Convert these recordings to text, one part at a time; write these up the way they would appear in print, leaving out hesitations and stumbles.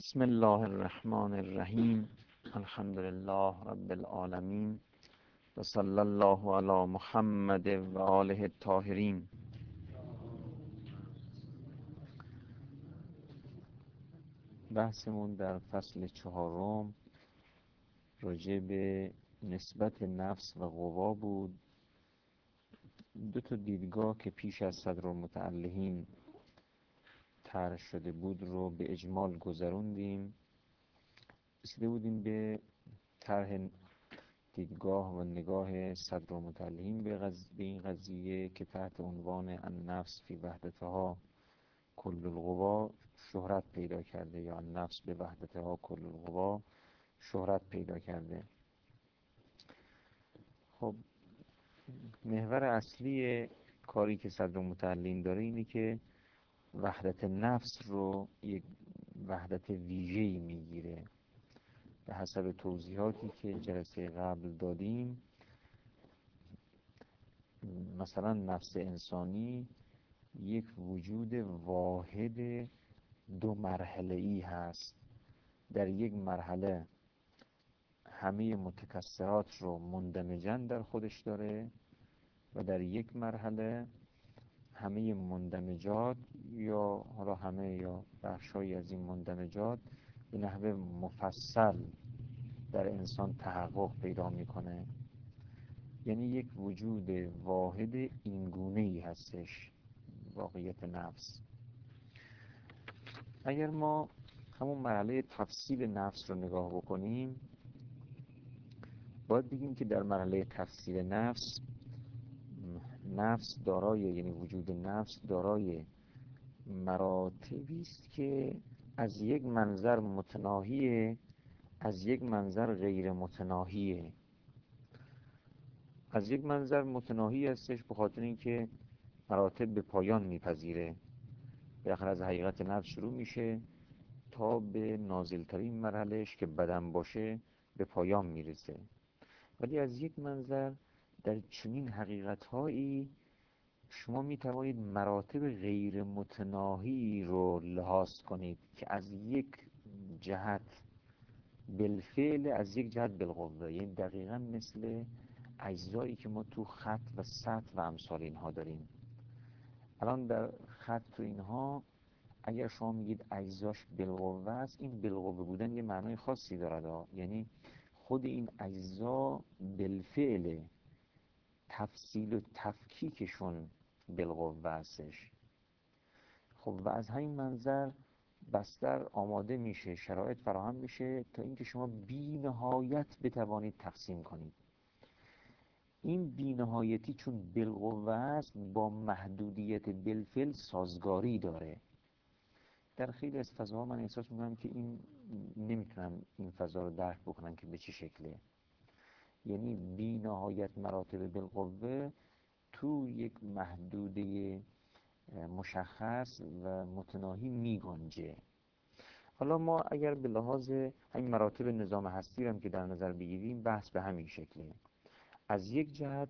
بسم الله الرحمن الرحیم. الحمد لله رب العالمین و صلی الله علی محمد و آله الطاهرین. بحثمون در فصل چهارم راجع به نسبت نفس و قوا بود. دو تا دیدگاه که پیش از صدرالمتعلقین طرح شده بود رو به اجمال گذروندیم. رسیده بودیم به طرح دیدگاه و نگاه صدرالمتعلقین به این قضیه که تحت عنوان النفس فی وحدتها کل القوا شهرت پیدا کرده، یا النفس به وحدتها کل القوا شهرت پیدا کرده. خب محور اصلی کاری که صدرالمتعلقین داره اینه که وحدت نفس رو یک وحدت ویژه‌ای میگیره. به حسب توضیحاتی که جلسه قبل دادیم، مثلا نفس انسانی یک وجود واحد دو مرحله‌ای هست. در یک مرحله همه متکثرات رو مندمجاً در خودش داره و در یک مرحله همه مندمجات یا حالا همه یا بخشایی از این مندمجات به نحو مفصل در انسان تحقق پیدا میکنه. یعنی یک وجود واحد اینگونه‌ای هستش واقعیت نفس. اگر ما همون مرحله تفصیل نفس رو نگاه بکنیم، باید بگیم که در مرحله تفصیل نفس دارای، یعنی وجود نفس دارای مراتبی است که از یک منظر متناهیه، از یک منظر غیر متناهیه. از یک منظر متناهی هستش به خاطر اینکه مراتب به پایان میپذیره. بالاخره از حقیقت نفس شروع میشه تا به نازلترین مرحلهش که بدن باشه به پایان میرسه. ولی از یک منظر در چنین حقیقت‌هایی شما میتوانید مراتب غیر متناهی رو لحاظ کنید که از یک جهت بالفعل، از یک جهت بالقوه. یعنی دقیقا مثل اجزایی که ما تو خط و سطح و امثال اینها داریم. الان در خط تو اینها اگر شما میگید اجزاش بالقوه است، این بالقوه بودن یه معنای خاصی داره. یعنی خود این اجزا بالفعل تفصیل و تفکیکشون بالقوه هستش. خب و از همین منظر بستر آماده میشه، شرایط فراهم میشه تا اینکه شما بی نهایت بتوانید تقسیم کنید. این بی نهایتی چون بالقوه است با محدودیت بالفعل سازگاری داره. در خیلی از فضاها من احساس میکنم که این نمیتونم این فضا رو درک بکنم که به چه شکله. یعنی بی نهایت مراتب بالقوه تو یک محدوده مشخص و متناهی میگنجه. حالا ما اگر به لحاظ همین مراتب نظام هستی هم که در نظر بگیریم، بحث به همین شکله. از یک جهت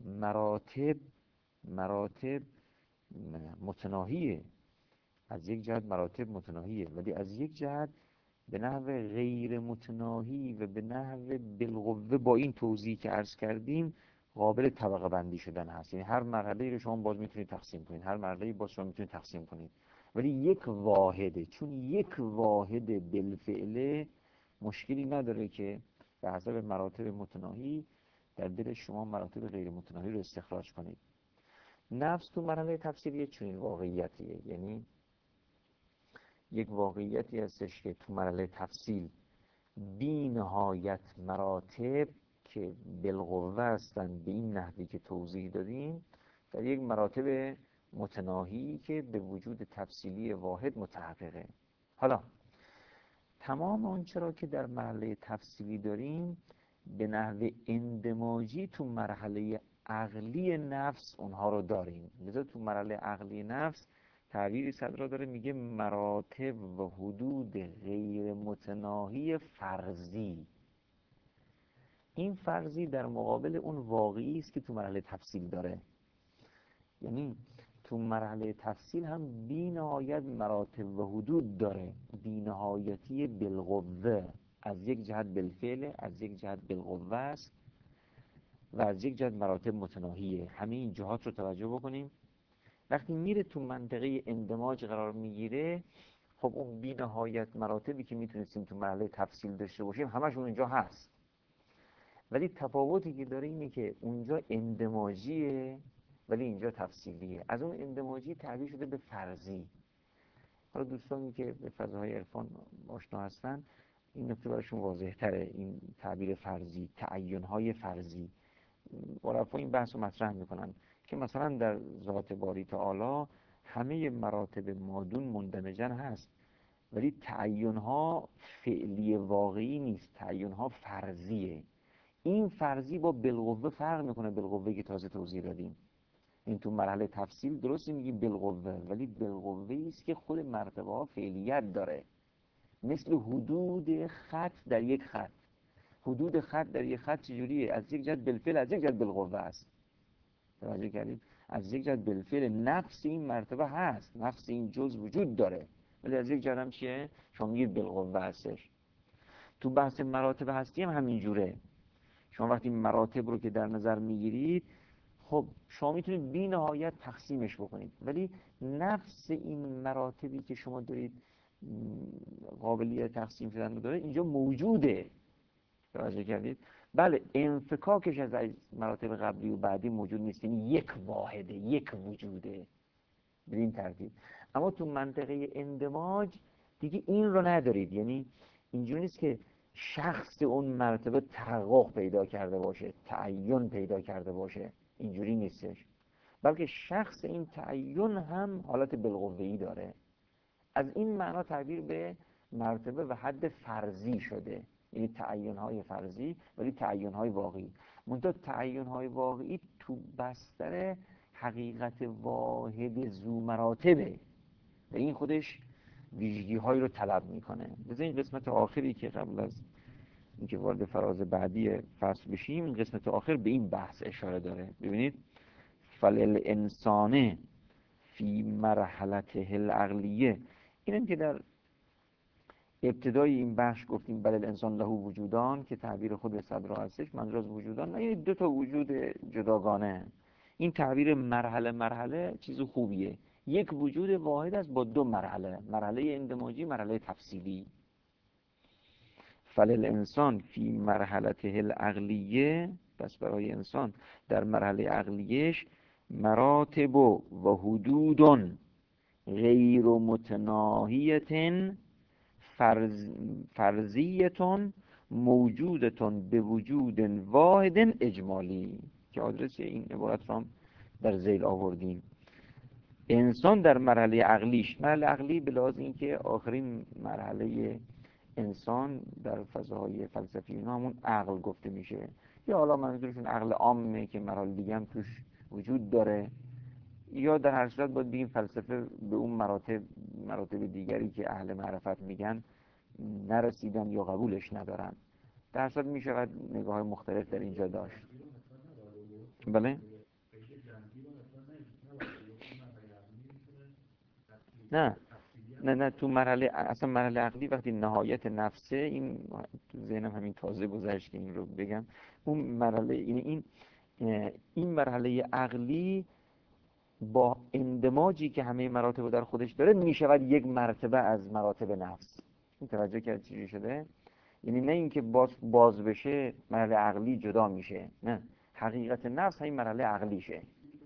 مراتب متناهیه، از یک جهت مراتب متناهیه، ولی از یک جهت به نحو غیر متناهی و به نحو بالقوه با این توضیحی که عرض کردیم قابل طبقه بندی شدن هست. یعنی هر مرحله رو شما باز میتونید تقسیم کنید، هر مرحله باز شما میتونید تقسیم کنید، ولی یک واحده. چون یک واحد بالفعله مشکلی نداره که به حسب مراتب متناهی در دل شما مراتب غیر متناهی رو استخراج کنید. نفس تو مرحله تفسیری چنین واقعیتیه. یعنی یک واقعیتی هستش که تو مرحله تفصیل بی نهایت مراتب که بالقوه هستن به این نحوی که توضیح دادیم، در یک مراتب متناهی که به وجود تفصیلی واحد متحققه. حالا تمام آنچه را که در مرحله تفصیلی داریم به نحو اندماجی تو مرحله عقلی نفس اونها رو داریم. لذا تو مرحله عقلی نفس تعبیری صدرا داره، میگه مراتب و حدود غیر متناهی فرضی. این فرضی در مقابل اون واقعی است که تو مرحله تفصیل داره. یعنی تو مرحله تفصیل هم بی نهایت مراتب و حدود داره. بی نهایتی بالقوه، از یک جهت بالفعل، از یک جهت بالقوه است و از یک جهت مراتب متناهیه. همه این جهات رو توجه بکنیم. وقتی میره تو منطقه اندماج قرار میگیره، خب اون بی نهایت مراتبی که میتونستیم تو مرحله تفصیل داشته باشیم همشون اونجا هست، ولی تفاوتی که داره اینه که اونجا اندماجیه ولی اینجا تفصیلیه. از اون اندماجی تعبیر شده به فرضی. حالا دوستانی که به فضاهای عرفان آشنا هستن این نکته براشون واضح تره، این تعبیر فرضی، تعین‌های فرضی. عرفا این بحث رو مطرح میکنن که مثلا در ذات باری تعالی همه مراتب مادون مندمجن هست، ولی تعین‌ها فعلی واقعی نیست، تعین‌ها فرضیه. این فرضی با بالقوه فرق میکنه، بالقوه که تازه توضیح دادیم. این تو مرحله تفصیل درستی میگیم بالقوه، ولی بالقوه است که خود مرتبه ها فعلیت داره، مثل حدود خط در یک خط. حدود خط در یک خط چجوریه؟ از یک جهت بالفعل، از یک جهت بالقوه است. توجه کردید؟ از یک جهت بالفعل نفس این مرتبه هست، نفس این جز وجود داره، ولی از یک جهت هم چیه؟ شما میگید بالقوه هستش. تو بحث مراتب هستی هم همین جوره. شما وقتی مراتب رو که در نظر میگیرید، خب شما میتونید بی نهایت تقسیمش بکنید، ولی نفس این مراتبی که شما دارید قابلیت تقسیم شدن رو داره اینجا موجوده. توجه کردید؟ بله انفکاکش از مراتب قبلی و بعدی موجود نیست، یعنی یک واحده، یک وجوده به این ترتیب. اما تو منطقه اندماج دیگه این رو ندارید، یعنی اینجوری نیست که شخص اون مرتبه تحقق پیدا کرده باشه، تعین پیدا کرده باشه، اینجوری نیستش، بلکه شخص این تعین هم حالت بالقوه‌ای داره. از این معنا تعبیر به مرتبه و حد فرضی شده، یعنی تعین‌های فرضی ولی تعین‌های واقعی. منتها تعین‌های واقعی تو بستر حقیقت واحد ذو مراتبه و این خودش ویژگی‌هایی رو طلب میکنه. بذارین قسمت آخری که قبل از اینکه وارد فراز بعدی فصل بشیم، این قسمت آخر به این بحث اشاره داره. ببینید فللانسان فی مرحلته العقلیه، اینم که در ابتدای این بخش گفتیم بل الانسان له وجودان که تعبیر خود صدرا هستش، منظور از وجودان نه یعنی دو تا وجود جداگانه. این تعبیر مرحله مرحله چیز خوبیه، یک وجود واحد است با دو مرحله، مرحله اندماجی، مرحله تفصیلی. فللانسان فی مرحلته العقلیه، پس برای انسان در مرحله عقلیش مراتب و حدود غیر متناهیت فرضیتون موجودتون به وجود واحد اجمالی، که آدرس این عبارت رو هم در ذیل آوردیم. انسان در مرحله عقلیش، مرحله عقلی به لحاظ اینکه آخرین مرحله انسان در فضاهای فلسفی اینا همون عقل گفته میشه، یا حالا منظورشون عقل عامه که مراحل دیگه هم توش وجود داره، یا در هر صورت باید بگیم فلسفه به اون مراتب دیگری که اهل معرفت میگن نرسیدن یا قبولش ندارن. در هر صورت میشود نگاه مختلف در اینجا داشت. بله؟ نه نه نه، تو مرحله اصلا مرحله عقلی وقتی نهایت نفسه، این تو ذهنم همین تازه گذشت که این رو بگم، اون مرحله این مرحله عقلی با اندماجی که همه مراتب در خودش داره میشود یک مرتبه از مراتب نفس. این توجه کرد چیزی شده؟ یعنی نه اینکه باز بشه مرحله عقلی جدا میشه، نه، حقیقت نفس همین مرحله عقلیشه.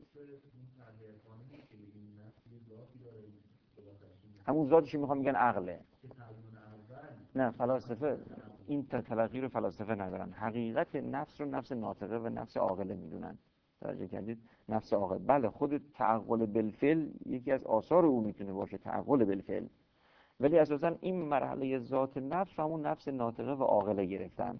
همون ذاتش میخوام میگن عقله. نه فلاسفه این تلقی رو فلاسفه ندارن، حقیقت نفس رو نفس ناطقه و نفس عاقله میدونن. توجه کردید؟ نفس عاقل، بله خود تعقل بالفعل یکی از آثار او میتونه باشه، تعقل بالفعل، ولی اساسا این مرحله ذات نفس همون نفس ناطقه و عاقله گرفتن.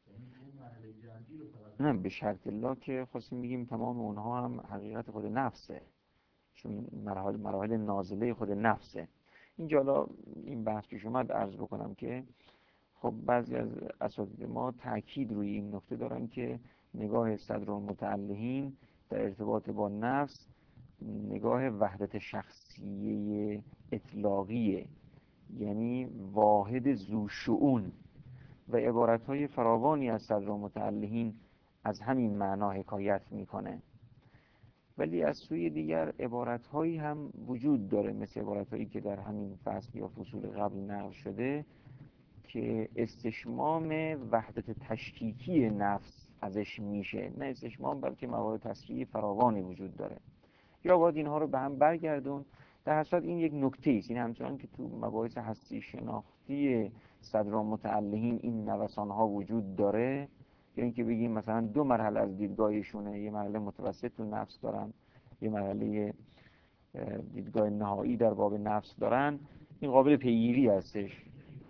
نه به شرط الله که خواستیم بگیم تمام اونها هم حقیقت خود نفسه، چون مراحل نازله خود نفسه. اینجا حالا این بحث پیش اومد عرض بکنم که خب بعضی از اساتید ما تأکید روی این نکته دارن که نگاه صدرالمتعلهین در ارتباط با نفس نگاه وحدت شخصیه اطلاقیه، یعنی واحد ذو شؤون، و عبارتهای فراوانی از صدرالمتعلهین از همین معنا حکایت میکنه. ولی از سوی دیگر عبارتهایی هم وجود داره، مثل عبارتهایی که در همین فصل یا فصول قبل نقل شده که استشمام وحدت تشکیکی نفس ازش میشه، نه استشمام بلکه موارد تصریحی فراوانی وجود داره. یا باید اینها رو به هم برگردون. در حسرت این یک نکته است، این همچنان که تو مباحث هستی شناختی صدرالمتعلهین این نوسان ها وجود داره، یا اینکه بگیم مثلا دو مرحله از دیدگاهشونه، یه مرحله متوسط تو نفس دارن، یه مرحله دیدگاه نهایی در باب نفس دارن، این قابل پیگیری هستش.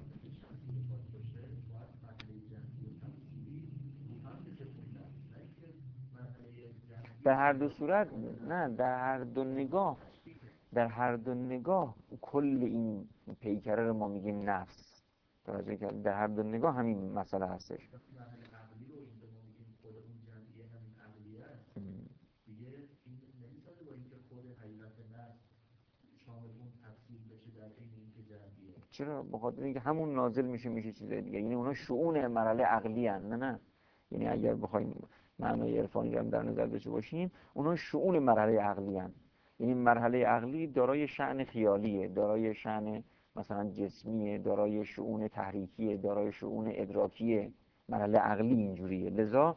در هر دو صورت نه، در هر دو نگاه کل این پیکره رو ما میگیم نفس. توجه کرد؟ در هر دو نگاه همین مسئله هستش. چرا؟ بخاطر اینکه همون نازل میشه چیز دیگه، یعنی اونا شؤون مرحله عقلی هن. نه یعنی اگر بخوایم معنای عرفانی رو هم در نظر داشته باشیم، اونا شؤون مرحله عقلی هن. یعنی مرحله عقلی دارای شأن خیالیه، دارای شأن مثلا جسمیه، دارای شؤون تحریکیه، دارای شؤون ادراکیه. مرحله عقلی اینجوریه. لذا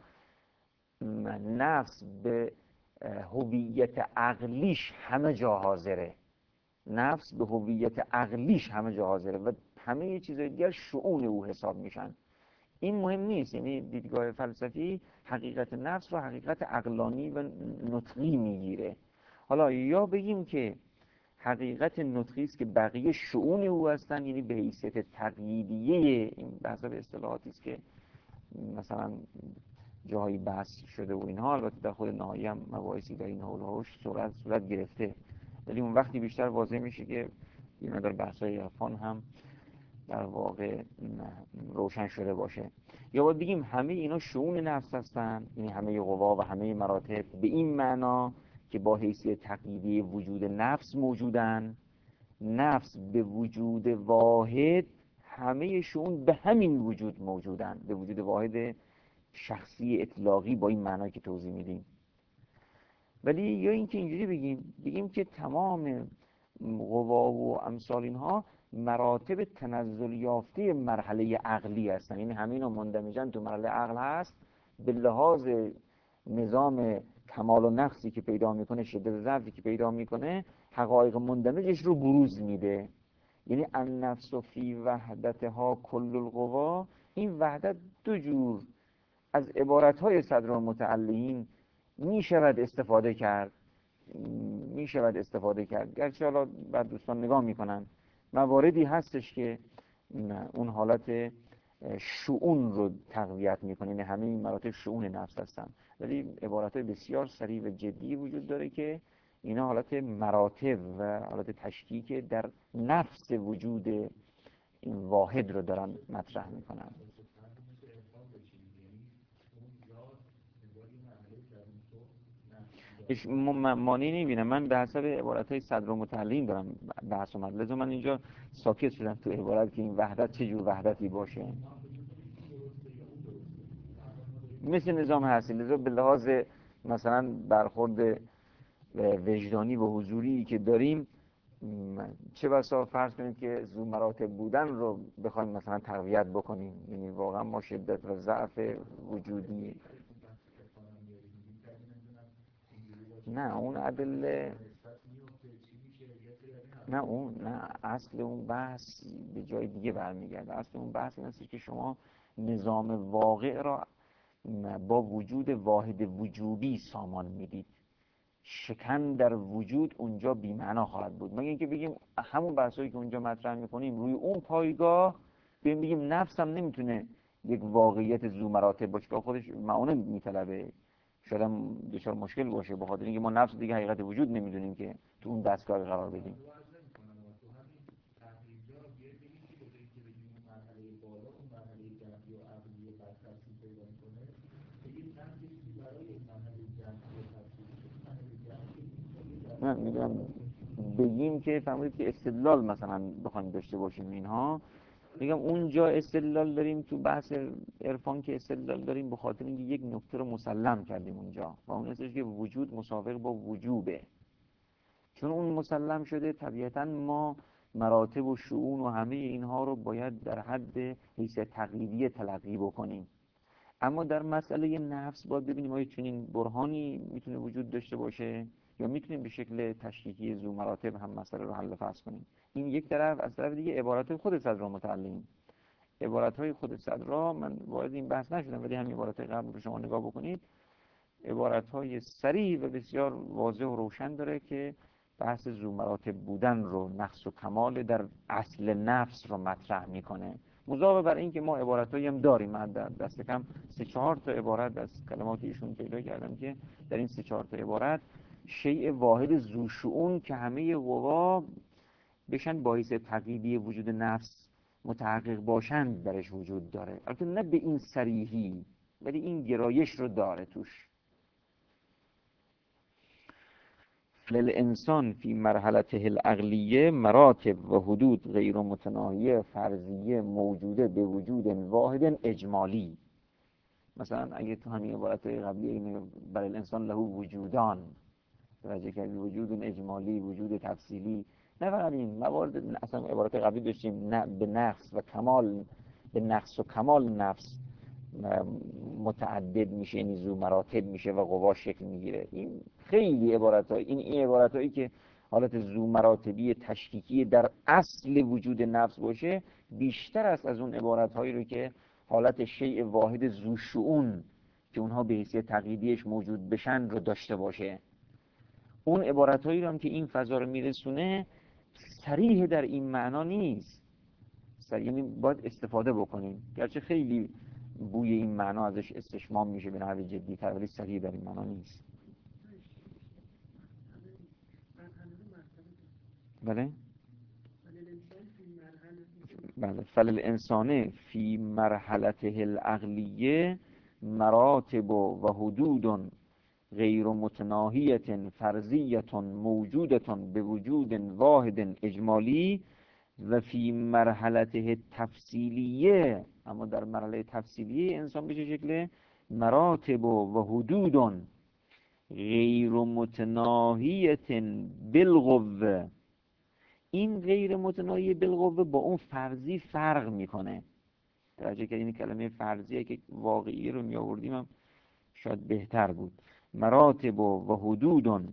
نفس به هویت عقلیش همه جا حاضره، نفس به هویت عقلیش همه جا حاضره و همه چیزهای دیگر شؤون او حساب میشن. این مهم نیست، یعنی دیدگاه فلسفی حقیقت نفس رو حقیقت عقلانی و نطقی میگیره. حالا یا بگیم که حقیقت نطقی است که بقیه شؤون او هستن، یعنی به حیثیت تقییدیه. این بحث به اصطلاحاتی است که مثلا جاهایی بحث شده و اینها، البته در خود نهایی هم مباحثی در این حول و حوش صورت گرفته، ولی اون وقتی بیشتر واضح میشه که این مقدار بحث‌های عرفان هم در واقع روشن شده باشه. یا باید بگیم همه اینا شؤون نفس هستن، یعنی همه قوا و همه مراتب به این معنا که با حیثیت تقییدی وجود نفس موجودن. نفس به وجود واحد همه شؤون به همین وجود موجودن، به وجود واحد شخصی اطلاقی با این معنایی که توضیح میدیم. ولی یا اینکه اینجوری بگیم که تمام قوا و امثال اینها مراتب تنزل یافته مرحله عقلی هستن، یعنی همه اینا مندمجن تو مرحله عقل هست، به لحاظ نظام کمال و نقصی که پیدا میکنه، شدت ضعفی که پیدا میکنه، حقایق مندمجش رو بروز میده. یعنی النفس فی وحدتها کل القوا، این وحدت دو جور از عبارتهای صدرالمتعلهین میشود استفاده کرد. گرچه حالا بعد دوستان نگاه میکنن مواردی هستش که اون حالت شؤون رو تقویت میکنه، یعنی همه این مراتب شؤون نفس هستن، ولی عبارتهای بسیار صریح و جدی وجود داره که اینا حالت مراتب و حالت تشکیک در نفس وجود این واحد رو دارن مطرح میکنن. مانعی نمیبینم، من به حسب عبارتهای صدرالمتعلهین دارم بحث اومد، لذا من اینجا ساکت شدم تو عبارت که این وحدت چه جور وحدتی باشه، مثل نظام هستی. لذا به لحاظ مثلا برخورد وجدانی و حضوری که داریم، چه بسا فرض کنیم که ذو مراتب بودن رو بخوایم مثلا تقویت بکنیم، یعنی واقعا ما شدت و ضعف وجودی. نه اون ادله، نه اصل اون بحث به جای دیگه برمیگرده. اصل اون بحث این است که شما نظام واقع را با وجود واحد وجوبی سامان میدید، شکن در وجود اونجا بی‌معنا خواهد بود. مگه اینکه بگیم همون بحثایی که اونجا مطرح میکنیم روی اون پایگاه بگیم نفس هم نمیتونه یک واقعیت ذو مراتب باشه که خودش معونه میطلبه، شاید هم دچار مشکل باشه، به خاطر اینکه ما نفس دیگه حقیقت وجود نمیدونیم که تو اون دستگاه قرار بدیم. نه میدونم بگیم که فهمید که استدلال مثلا بخوایم داشته باشیم اینها، میگم اونجا استدلال داریم تو بحث عرفان که استدلال داریم به خاطر اینکه یک نکته رو مسلم کردیم اونجا و اون هستش که وجود مساوی با وجوبه. چون اون مسلم شده طبیعتا ما مراتب و شؤون و همه اینها رو باید در حد حیثیت تقلیدی تلقی بکنیم. اما در مسئله نفس باید ببینیم آیا چنین برهانی میتونه وجود داشته باشه یا میتونیم به شکل تشکیکی ذو مراتب هم مسئله رو حل و فصل کنیم. این یک طرف. از طرف دیگه عبارات خود صدرا متعلقین. عبارت‌های خود صدرا من وارد این بحث نشدم ولی همین عبارات قبل رو شما نگاه بکنید، عبارت‌های صریح و بسیار واضح و روشن داره که بحث ذو مراتب بودن رو، نقص و کمال در اصل نفس رو مطرح میکنه. مضافه بر این که ما عبارتایی هم داریم، من در دست کم 3-4 تا عبارت از کلمات ایشون پیدا کردم که در این 3-4 تا عبارت شیء واحد ذو شؤون که همه قوا بشن باعث تقییدی وجود نفس متحقق باشند درش وجود داره. البته نه به این صریحی ولی این گرایش رو داره توش. للانسان فی مرحلته العقلیه مراتب و حدود غیر متناهیه فرضیه موجوده به وجود واحد اجمالی. مثلا اگه تو همین عبارت قبلی اینه برای الانسان له وجودان توجه کردی، وجود اجمالی، وجود تفصیلی، نه فقط این موارد اصلا عبارت قبلی داشتیم نه به نقص و کمال، به نقص و کمال نفس متعدد میشه، یعنی ذو مراتب میشه و قوا شکل میگیره. این خیلی عبارت‌های این عبارت‌هایی که حالت ذو مراتبی تشکیکی در اصل وجود نفس باشه بیشتر است از اون عبارت‌هایی رو که حالت شیء واحد ذو شؤون که اونها به حیثیت تقییدیش موجود بشن رو داشته باشه. اون عبارت‌هایی رو هم که این فضا رو میرسونه صریح در این معنا نیست، یعنی باید استفاده بکنیم، گرچه خیلی بوی این معنا ازش استشمام میشه به نحو جدی‌تر ولی صریح در این معنا نیست. بله بله. فللانسان فی مرحلته العقلیه مراتب و حدود غیر متناهیة فرضیة موجودة به وجود واحد اجمالی و فی مرحلته تفصیلیه، اما در مرحله تفصیلیه انسان به چه شکله مراتب و حدود غیر متناهیة بالقوه. این غیر متناهی بالقوه با اون فرضی فرق میکنه. توجه کردین این کلمه فرضیه که واقعی رو می آوردیم هم شاید بهتر بود. مراتب و حدود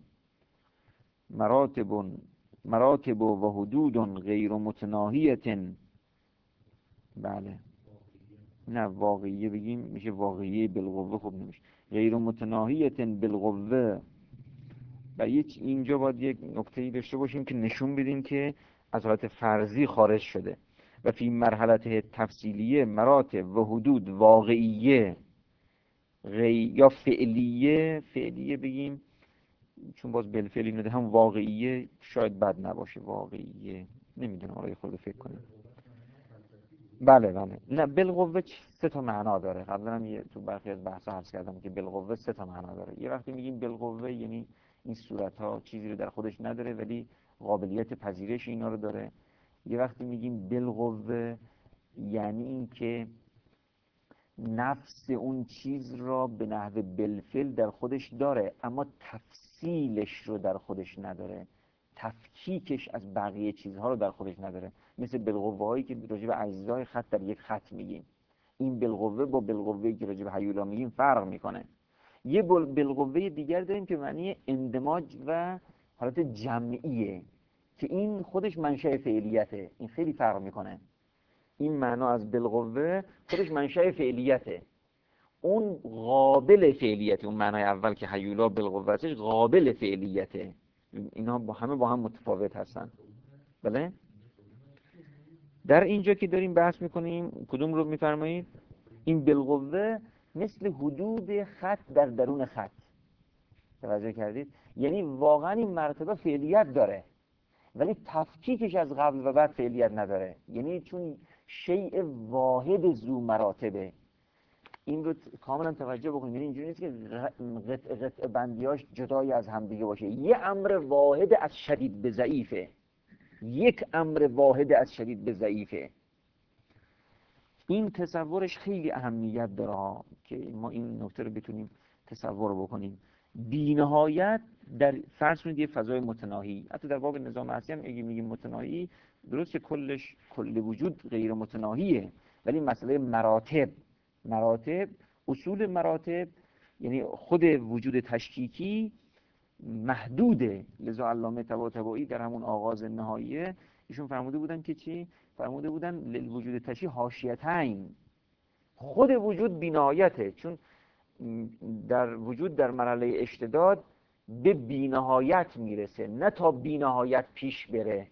مراتب و حدود غیر متناهیة. بله نه واقعیه بگیم میشه واقعیه بالقوه، خوب نمیشه غیر متناهیة بالقوه. و اینجا باید یک نکته‌ای داشته باشیم که نشون بدیم که از حالت فرضی خارج شده. و فی مرحله تفصیلیه مراتب و حدود واقعیه یا فعلیه بگیم چون باز بالفعل اینو ده هم واقعیه شاید بد نباشه، واقعیه نمیدونم آقای خود فکر کنیم. بله بله. نه بالقوه 3 تا معنا داره. قبلا هم تو برخی از بحث‌ها عرض کردم که بالقوه 3 تا معنا داره. یه وقتی میگیم بالقوه یعنی این صورت‌ها چیزی رو در خودش نداره ولی قابلیت پذیرش اینا رو داره. یه وقتی میگیم بالقوه یعنی این که نفس اون چیز را به نحو بالفعل در خودش داره اما تفصیلش رو در خودش نداره، تفکیکش از بقیه چیزها رو در خودش نداره. مثل بالقوه هایی که راجع به اجزای خط در یک خط میگیم، این بالقوه با بالقوه‌ای که راجع به هیولا میگیم فرق میکنه. یه بالقوه دیگر داریم که معنی اندماج و حالت جمعیه که این خودش منشأ فعلیته. این خیلی فرق میکنه. این معنا از بالقوه خودش منشأ فعلیته، اون قابل فعلیته. اون معنای اول که هیولا بالقوهش قابل فعلیته. اینا با هم متفاوت هستن. بله در اینجا که داریم بحث میکنیم کدوم رو میفرمایید؟ این بالقوه مثل حدود خط در درون خط. توجه کردید؟ یعنی واقعا این مرتبه فعلیت داره ولی تفکیکش از قبل و بعد فعلیت نداره. یعنی چون شیء واحد ذو مراتبه. این رو کاملا توجه بکنید. یعنی اینجوری نیست که قطع بندیاش جدای از همدیگه باشه. یه امر واحد از شدید به ضعیفه. یک امر واحد از شدید به ضعیفه. این تصورش خیلی اهمیت داره که ما این نکته رو بتونیم تصور بکنیم. بی‌نهایت در فرض کنید یه فضای متناهی، حتی در باب نظام هستی هم اگه میگیم متناهی، درست که کل وجود غیر متناهیه، ولی مسئله مراتب اصول مراتب، یعنی خود وجود تشکیکی محدوده. لذا علامه طباطبایی در همون آغاز نهاییه ایشون فرموده بودن که چی؟ فرموده بودن للوجود تشکیکی حاشیتین. خود وجود بی‌نهایته، چون در وجود در مرحله اشتداد به بی‌نهایت میرسه، نه تا بی‌نهایت پیش بره.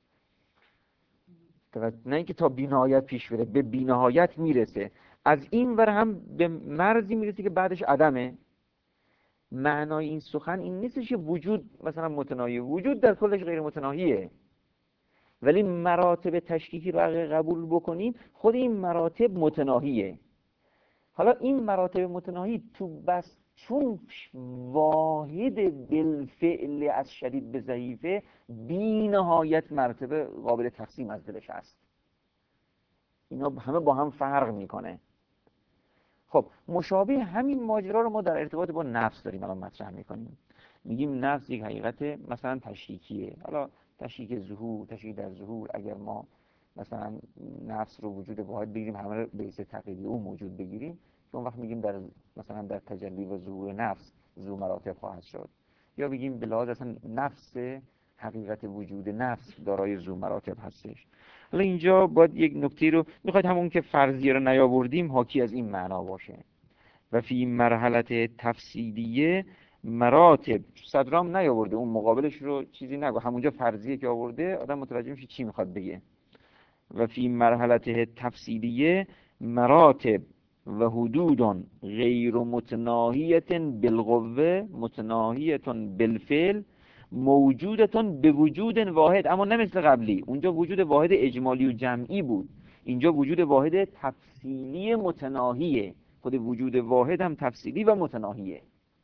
نه اینکه تا بی‌نهایت پیش بره، به بی‌نهایت میرسه. از این ور هم به مرزی میرسه که بعدش عدمه. معنای این سخن این نیستش که وجود مثلا متناهی، وجود در کلش غیر متناهیه، ولی مراتب تشکیکی رو اگه قبول بکنیم خود این مراتب متناهیه. حالا این مراتب متناهی چون واحد بالفعل از شدید به ضعیفه، بی نهایت مرتبه قابل تقسیم از دلش هست. اینا همه با هم فرق میکنه. خب مشابه همین ماجرا رو ما در ارتباط با نفس داریم الان مطرح میکنیم. میگیم نفس یک حقیقت مثلا تشریکیه. حالا تشریک ظهور، تشریک در ظهور، اگر ما مثلا نفس رو وجود واحد بگیریم، همه رو به حیث تقلیدی اون موجود بگیریم، که اون وقت میگیم در مثلا در تجلی و ظهور نفس ذو مراتب خواهد شد. یا بگیم به لحاظ اصلا نفس، حقیقت وجود نفس دارای ذو مراتب هستش. حالا اینجا باید یک نکته رو میخواید همون که فرضیه رو نیاوردیم حاکی از این معنا باشه. و فی مرحله تفصیلیه مراتب، صدرام نیاورده اون مقابلش رو چیزی نگو، همونجا فرضیه که آورده آدم متوجه میشه چی میخواد بگه. و فی مرحله تفصیلیه مراتب و حدود غیر متناهیت بالقوه متناهیت بالفعل موجودت به وجود واحد، اما نه مثل قبلی. اونجا وجود واحد اجمالی و جمعی بود، اینجا وجود واحد تفصیلی متناهیه. خود وجود واحد هم تفصیلی و متناهیه.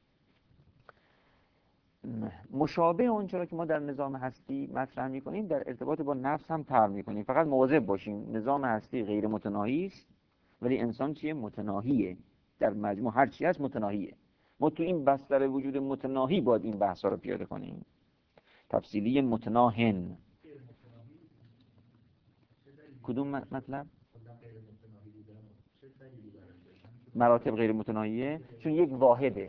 مشابه اونچه که ما در نظام هستی مطرح می‌کنیم در ارتباط با نفس هم طرح می‌کنیم. فقط مواظب باشیم نظام هستی غیر متناهی است ولی انسان چیه؟ متناهیه. در مجموع هر چی هست متناهیه. ما تو این بستر وجود متناهی باید این بحثا رو پیاده کنیم. تفصیلی متناهن. کدوم مطلب؟ مراتب غیر متناهیه چون یک واحده.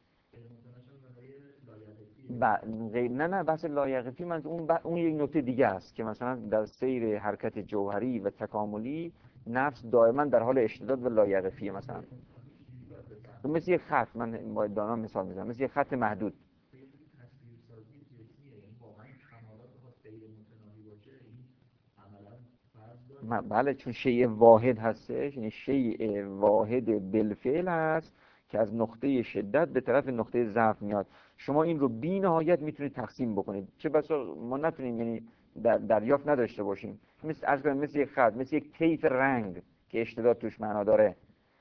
نه بحث لایقفی من اون یک نکته دیگه است که مثلا در سیر حرکت جوهری و تکاملی نفس دائما در حال اشتداد و لایقفیه. مثلا مثل یک خط، من باید دانا مثال میزنم، مثل یک خط محدود. بله چون شیء واحد هستش، یعنی شیء واحد بالفعل هست که از نقطه شدت به طرف نقطه ضعف میاد. شما این رو بی نهایت میتونید تقسیم بکنید، چه بسا ما نتونیم یعنی دریافت نداشته باشیم. مثل یک خط، مثل یک طیف رنگ که اشتداد توش معنا داره.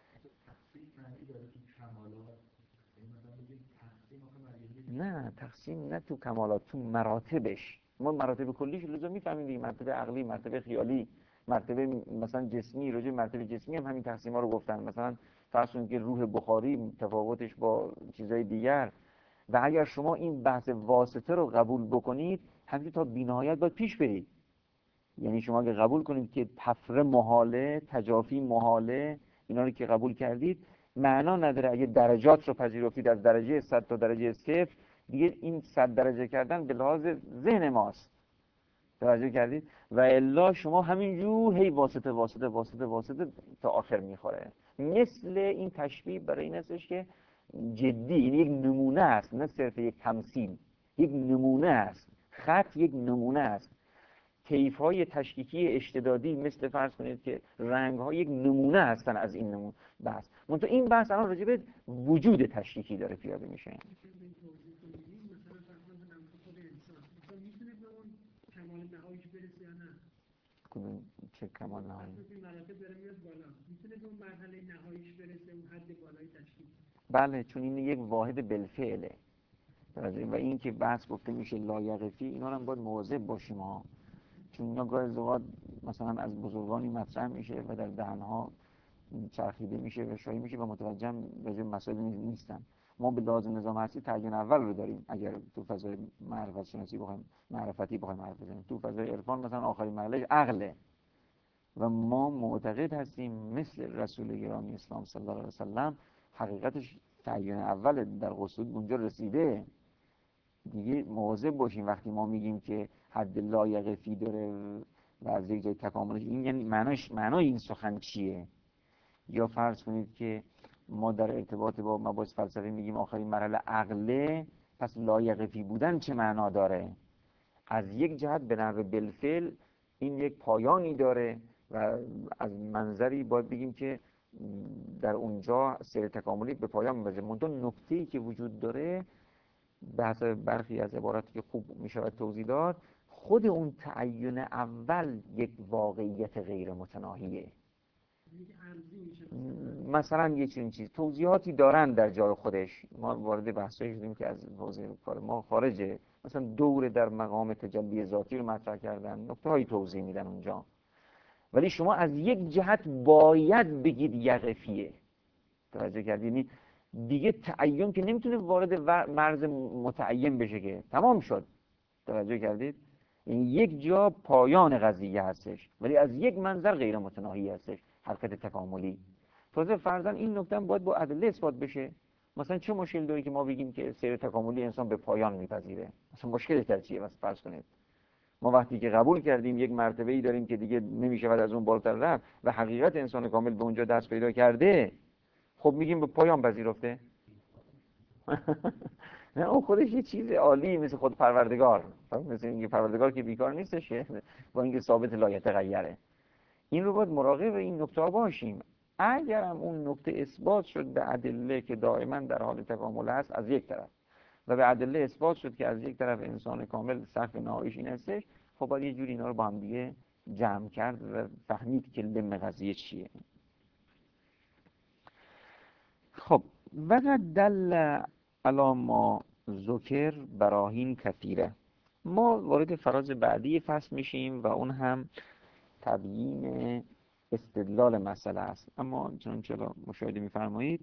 نه تقسیم نه تو کمالات، تو مراتبش. ما مراتب کلیش لزوما میفهمیم دیگه، مرتبه عقلی، مرتبه خیالی، مرتبه مثلا جسمی. راجع مرتبه جسمی هم همین تقسیم‌ها رو گفتن. مثلا فرض کنید که روح بخاری تفاوتش با چیزای دیگر. و اگر شما این بحث واسطه رو قبول بکنید همینطور تا بی‌نهایت باید پیش برید. یعنی شما اگه قبول کنید که تفره محاله، تجافی محاله، اینا رو که قبول کردید معنا نداره اگه درجات رو پذیرفتید از درجه 100 تا درجه 0، دیگه این 100 درجه کردن به لحاظ ذهن ماست. توجه کردید؟ و الا شما همینجور هی واسطه تا آخر میخوره. مثل این تشبیه برای این هستش که جدی، یعنی یک نمونه است، نه صرف یک تمثیل، یک نمونه است. خط یک نمونه است. طیف‌های تشکیکی اشتدادی مثل فرض کنید که رنگ‌ها یک نمونه هستن از این نمونه بحث. منتها این بحث الان راجع به وجود تشکیکی داره پیاده میشه. کمال نهاییش برسه یا نه؟ کدوم چه کمال نهایی؟ این مراتب داره میاد بالا. میتونه به اون مرحله نهاییش برسه، اون حد بالای تشکیل. بله، چون این یک واحد بالفعله. و این که بحث گفته میشه لایقفی، اینا هم باید مواظب باشیم ها، چون اینا گاهی اوقات مثلا از بزرگانی مطرح میشه و در دهنها چرخیده میشه و شایع میشه و متوجه راجع به مسائل نیستن. ما به لازم نظام هستی تعیین اول رو داریم اگر تو فضای معرفت شناسی بخوایم معرفتی بخوایم حرف بزنیم. تو فضای عرفان مثلا آخرین مرحله عقله و ما معتقد هستیم مثل رسول گرامی اسلام صلی الله علیه و سلم حقیقتش تعیین اول در قصود اونجا رسیده دیگه. مواظب باشیم وقتی ما میگیم که حد لایق فی داره و از یک جای تکاملش، این یعنی معنای این سخن چیه؟ یا فرض کنید که ما در ارتباط با مباحث فلسفی میگیم آخرین مرحله عقله، پس لایق فی بودن چه معنا داره؟ از یک جهت به نحو بالفعل این یک پایانی داره و از منظری باید بگیم که در اونجا سیر تکاملی به پایان میرسه. منتها نکته‌ای که وجود داره به حسب برخی از عباراتی که خوب میشود توضیح داد، خود اون تعین اول یک واقعیت غیر متناهیه. مثلا یه چنین چیز توضیحاتی دارن در جای خودش، ما وارد بحثایی شدیم که از حوزه کار ما خارجه. مثلا دور در مقام تجلی ذاتی رو مطرح کردن، نکته هایی توضیح میدن اونجا، ولی شما از یک جهت باید بگید یقفیه. توجه کردید؟ یعنی دیگه تعین که نمیتونه وارد مرز متعین بشه که تمام شد. توجه کردید؟ این یک جا پایان قضیه هستش ولی از یک منظر غیر متناهی هستش، حرکت تکاملی. تازه فرضاً این نکته هم باید با ادله اثبات بشه. مثلا چه مشکل داره که ما بگیم که سیر تکاملی انسان به پایان میپذیره؟ مثلا مشکلش در چیه؟ مثلا فرض کنید ما وقتی که قبول کردیم یک مرتبه‌ای داریم که دیگه نمیشه از اون بالاتر رفت و حقیقت انسان کامل به اونجا دست پیدا کرده، خب میگیم به پایان پذیرفته. نه اون خودش یه چیز عالی مثل خود پروردگار، مثل اینکه پروردگار که بیکار نیستش با اینکه ثابت لا یتغیره. این رو باید مراقب این نکته ها باشیم. اگر هم اون نکته اثبات شد به ادله که دائما در حال تکامل هست از یک طرف و به ادله اثبات شد که از یک طرف انسان کامل سقف نهاییش این هستش، خب باید یه جوری اینا رو با هم دیگه جمع کرد و فهمید که لم قضیه چیه. خب وقد دل علی ما ذکر براهین کثیره. ما وارد فراز بعدی فصل میشیم و اون هم تبیین استدلال مسئله است. اما چنانچه مشاهده میفرمایید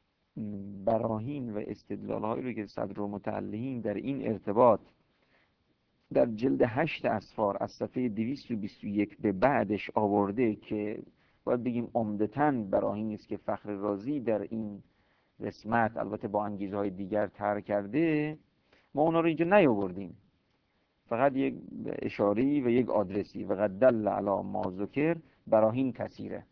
براهین و استدلال هایی رو که صدرالمتعلقین در این ارتباط در جلد 8 اسفار از صفحه 221 به بعدش آورده که باید بگیم عمدتاً براهین است که فخر رازی در این قسمت البته با انگیزهای دیگر طرح کرده، ما اونا رو اینجا نیاوردیم، فقط یک اشاری و یک آدرسی و قد دل علی ما ذکر براهین کثیره.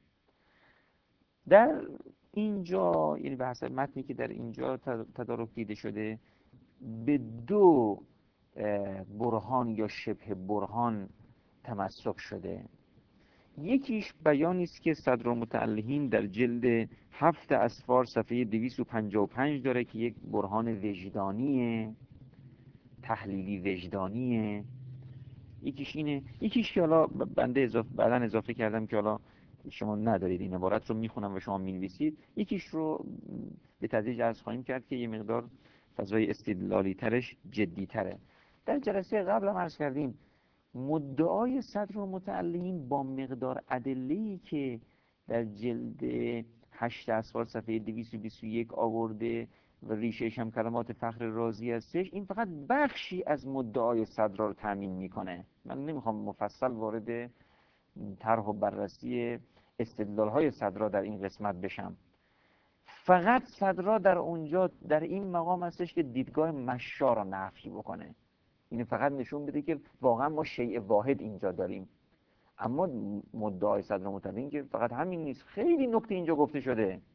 در اینجا یعنی به حسب متنی که در اینجا تدارک دیده شده به دو برهان یا شبه برهان تمسک شده. یکیش بیانی است که صدرالمتعلقین در جلد 7 اسفار صفحه 255 داره که یک برهان وجدانیه، تحلیلی وجدانیه. یکیش اینه، یکیش که حالا بنده بعداً اضافه کردم که حالا شما ندارید این عبارت رو میخونم و شما مینویسید. یکیش رو به تدریج عرض خواهیم کرد که یه مقدار فضای استدلالی ترش جدی تره. در جلسه قبل هم عرض کردیم مدعای صدرالمتعلقین با مقدار ادله‌ای که در جلد 8 اسفار صفحه 221 آورده و ریشه‌اش هم کلمات فخر رازی هستش، این فقط بخشی از مدعای صدرا رو تامین میکنه. من نمیخوام مفصل وارد طرح و بررسی استدلال‌های صدرا در این قسمت بشم. فقط صدرا در اونجا در این مقام هستش که دیدگاه مشا را نفی بکنه. این فقط نشون بده که واقعا ما شیء واحد اینجا داریم. اما مدعای صدرالمتعلقین که فقط همین نیست، خیلی نکته اینجا گفته شده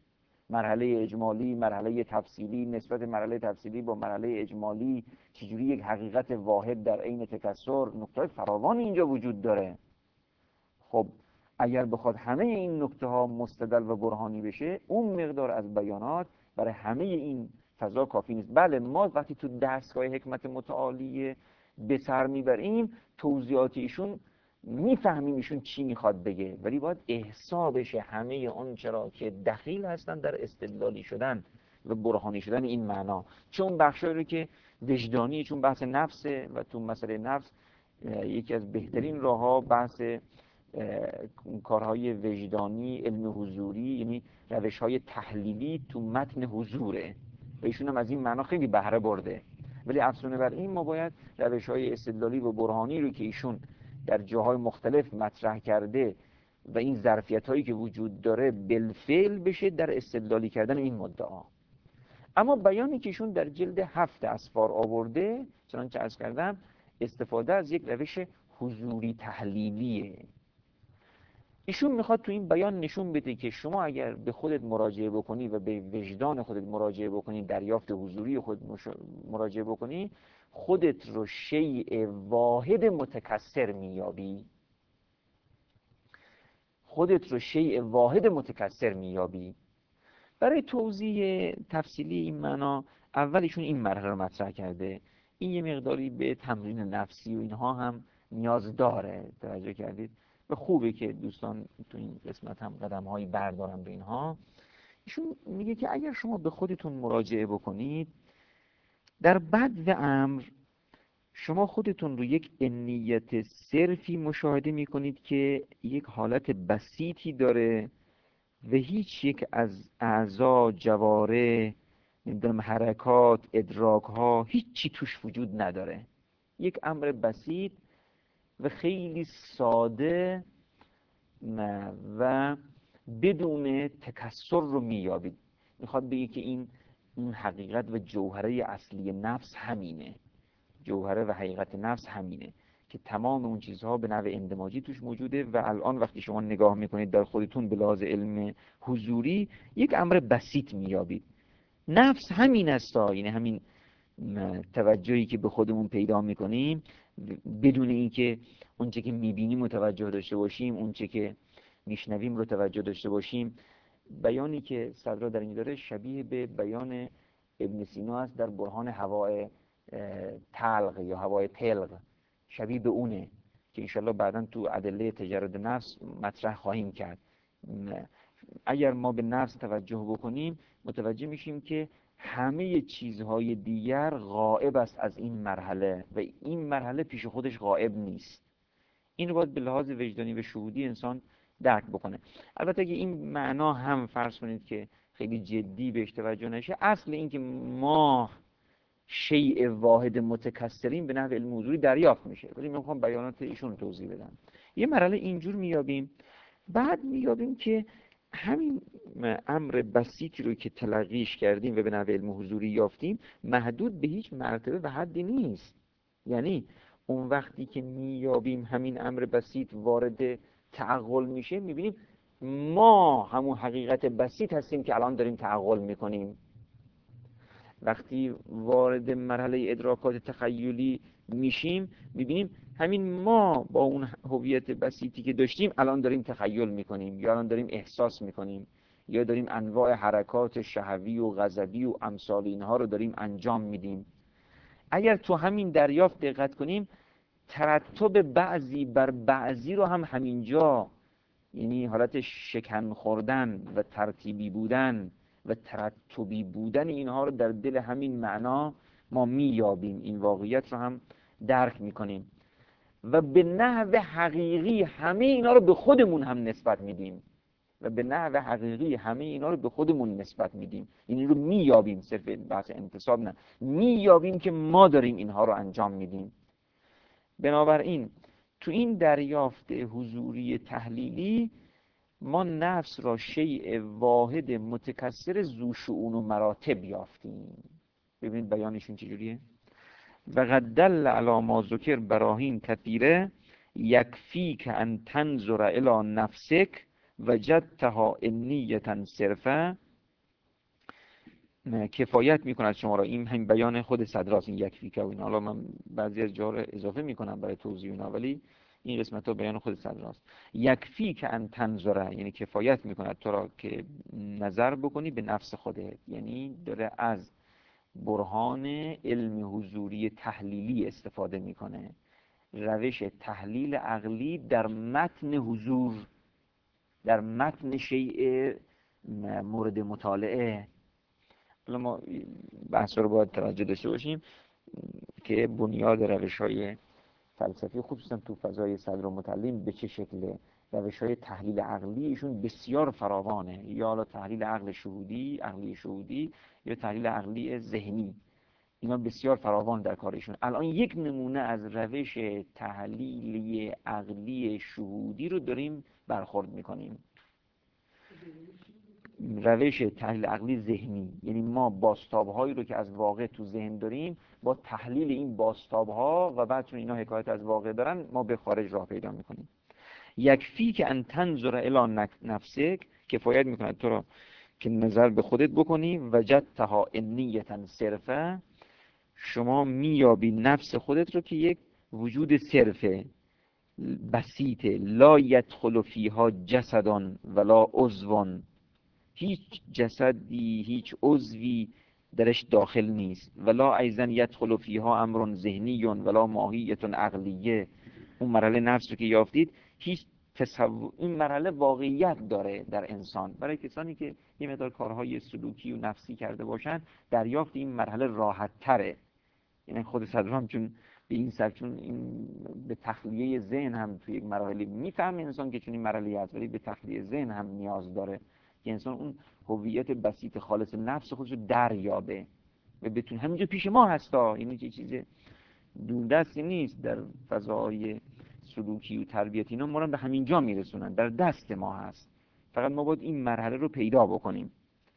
مرحله اجمالی، مرحله تفصیلی، نسبت مرحله تفصیلی با مرحله اجمالی، چجوری یک حقیقت واحد در عین تکسر، نکته فراوانی اینجا وجود داره. خب اگر بخواد همه این نکته ها مستدل و برهانی بشه، اون مقدار از بیانات برای همه این فضا کافی نیست. بله ما وقتی تو دستگاه حکمت متعالی به سر میبریم، توضیحات ایشون میفهمیم ایشون چی میخواد بگه، ولی باید احسا بشه همه اون چرا که دخیل هستن در استدلالی شدن و برهانی شدن این معنا. چون بخشایی رو که وجدانی، چون بحث نفسه و تو مسئله نفس یکی از بهترین راه‌ها بحث کارهای وجدانی، علم حضوری، یعنی روش‌های تحلیلی تو متن حضوره و ایشون هم از این معنا خیلی بهره برده. ولی افزونه بر این ما باید روش‌های استدلالی و برهانی رو که ایشون در جاهای مختلف مطرح کرده و این ظرفیت‌هایی که وجود داره بالفعل بشه در استدلالی کردن این مدعا. اما بیانی که ایشون در جلد 7 اسفار آورده، چنانچه عرض کردم، استفاده از یک روش حضوری تحلیلیه. ایشون میخواد تو این بیان نشون بده که شما اگر به خودت مراجعه بکنی و به وجدان خودت مراجعه بکنی، دریافت حضوری خود مراجعه بکنی، خودت رو شیء واحد متکثر میابی. خودت رو شیء واحد متکثر میابی. برای توضیح تفصیلی این معنا، اول ایشون این مرحله رو مطرح کرده. این یه مقداری به تمرین نفسی و اینها هم نیاز داره، توجه کردید؟ و خوبه که دوستان تو این قسمت هم قدم‌هایی بردارن به اینها. ایشون میگه که اگر شما به خودتون مراجعه بکنید، در بدو امر شما خودتون رو یک انیت صرفی مشاهده میکنید که یک حالت بسیطی داره و هیچ یک از اعضا، جواره، نمیدونم حرکات، ادراک‌ها، هیچی توش وجود نداره. یک امر بسیط و خیلی ساده و بدون تکثر رو میابید. میخواد بگه که این حقیقت و جوهره اصلی نفس همینه. جوهره و حقیقت نفس همینه که تمام اون چیزها به نوع اندماجی توش موجوده و الان وقتی شما نگاه میکنید در خودتون به لحاظ علم حضوری یک امر بسیط میابید. نفس همین است، یعنی همین توجهی که به خودمون پیدا میکنیم بدون اینکه اونچه که میبینیم رو توجه داشته باشیم، اونچه که میشنویم رو توجه داشته باشیم. بیانی که صدرا در این داره شبیه به بیان ابن سینا است در برهان هوای تلق یا هوای تلق، شبیه به اونه که انشالله بعدا تو ادله تجرد نفس مطرح خواهیم کرد. اگر ما به نفس توجه بکنیم متوجه میشیم که همه چیزهای دیگر غائب است از این مرحله و این مرحله پیش خودش غائب نیست. این رو باید به لحاظ وجدانی و شهودی انسان درک بکنه. البته که این معنا هم فرض کنید که خیلی جدی بهش توجه نشه، اصل این که ما شیء واحد متکثرین به نحو علم حضوری دریافت میشه، ولی من میخوام بیانات ایشون رو توضیح بدم. یه مرحله اینجور میابیم، بعد میابیم که همین امر بسیطی رو که تلقیش کردیم و به نحو علم حضوری یافتیم محدود به هیچ مرتبه و حدی نیست. یعنی اون وقتی که میابیم همین امر بسیط وارد تعقل میشه، میبینیم ما همون حقیقت بسیط هستیم که الان داریم تعقل میکنیم. وقتی وارد مرحله ادراکات تخیلی میشیم میبینیم همین ما با اون هویت بسیطی که داشتیم الان داریم تخیل میکنیم، یا الان داریم احساس میکنیم، یا داریم انواع حرکات شهوی و غضبی و امثال اینها رو داریم انجام میدیم. اگر تو همین دریافت دقت کنیم، ترتب بعضی بر بعضی رو هم همینجا، یعنی حالت شکن خوردن و ترتیبی بودن و ترتبی بودن اینها رو در دل همین معنا ما میابیم، این واقعیت رو هم درک میکنیم و به نحو حقیقی همه اینا رو به خودمون هم نسبت میدیم و به نحو حقیقی همه اینا رو به خودمون نسبت میدیم. این رو میابیم، صرف بحث انتصاب نه، میابیم که ما داریم اینها رو انجام میدیم. بنابراین تو این دریافت حضوری تحلیلی ما نفس را شیء واحد متکثر ذو شؤون و مراتب یافتیم. ببینید بیانشون چجوریه؟ و قد دل علی ما ذکر براهین کثیره یکفیک ان تنظر الی نفسک وجدتها انیة صرفه کفایت میکند شما را. این هم بیان خود صدراست، این یکفی که و اینا. حالا من بعضی از جا رو اضافه میکنم برای توضیح اینا، ولی این قسمت ها بیان خود صدراست. یکفی که ان تنظره، یعنی کفایت میکند تو را که نظر بکنی به نفس خودت، یعنی داره از برهان علم حضوری تحلیلی استفاده میکنه، روش تحلیل عقلی در متن حضور، در متن شیء مورد مطالعه. حالا ما بحث رو باید توجه داشته باشیم که بنیاد روش‌های فلسفی خصوصا تو فضای صدر و متعلم به چه شکله. روش‌های تحلیل عقلی ایشون بسیار فراوانه، یا حالا تحلیل عقل شهودی، عقلی شهودی، یا تحلیل عقلی ذهنی، اینا بسیار فراوان در کارشون. الان یک نمونه از روش تحلیلی عقلی شهودی رو داریم برخورد میکنیم. روش تحلیل عقلی ذهنی، یعنی ما بازتاب‌هایی رو که از واقع تو ذهن داریم با تحلیل این بازتاب‌ها و بعد چون اینا حکایت از واقع دارن ما به خارج راه پیدا میکنیم. یکفی که ان تنظر الی نفسک، کفایت میکنه تو را که نظر به خودت بکنی، وجدتها انیتا صرفه، شما میابی نفس خودت رو که یک وجود صرفه، بسیطه، لا یدخل فیها جسدان ولا عضوان، هیچ جسدی هیچ عضوی درش داخل نیست، ولا ایضا یدخل فیها امر ذهنی ولا ماهیت عقلیه. اون مرحله نفس رو که یافتید، هیچ این مرحله واقعیت داره در انسان. برای کسانی که یه مقدار کارهای سلوکی و نفسی کرده باشن، دریافت این مرحله راحت تره. یعنی خود صدرام چون به این سبک، چون این به تخلیه ذهن هم توی یک مراحلی میفهمه انسان که چون این مرحله هست، ولی به تخلیه ذهن هم نیاز داره که انسان اون هویت بسیط خالص نفس خودش رو دریابه و بتونه. همینجا پیش ما هستا، یعنی چه چیز دوردستی نیست. در فضای سلوکی و تربیتی اینا ما رو به همینجا میرسونن، در دست ما هست، فقط ما باید این مرحله رو پیدا بکنیم.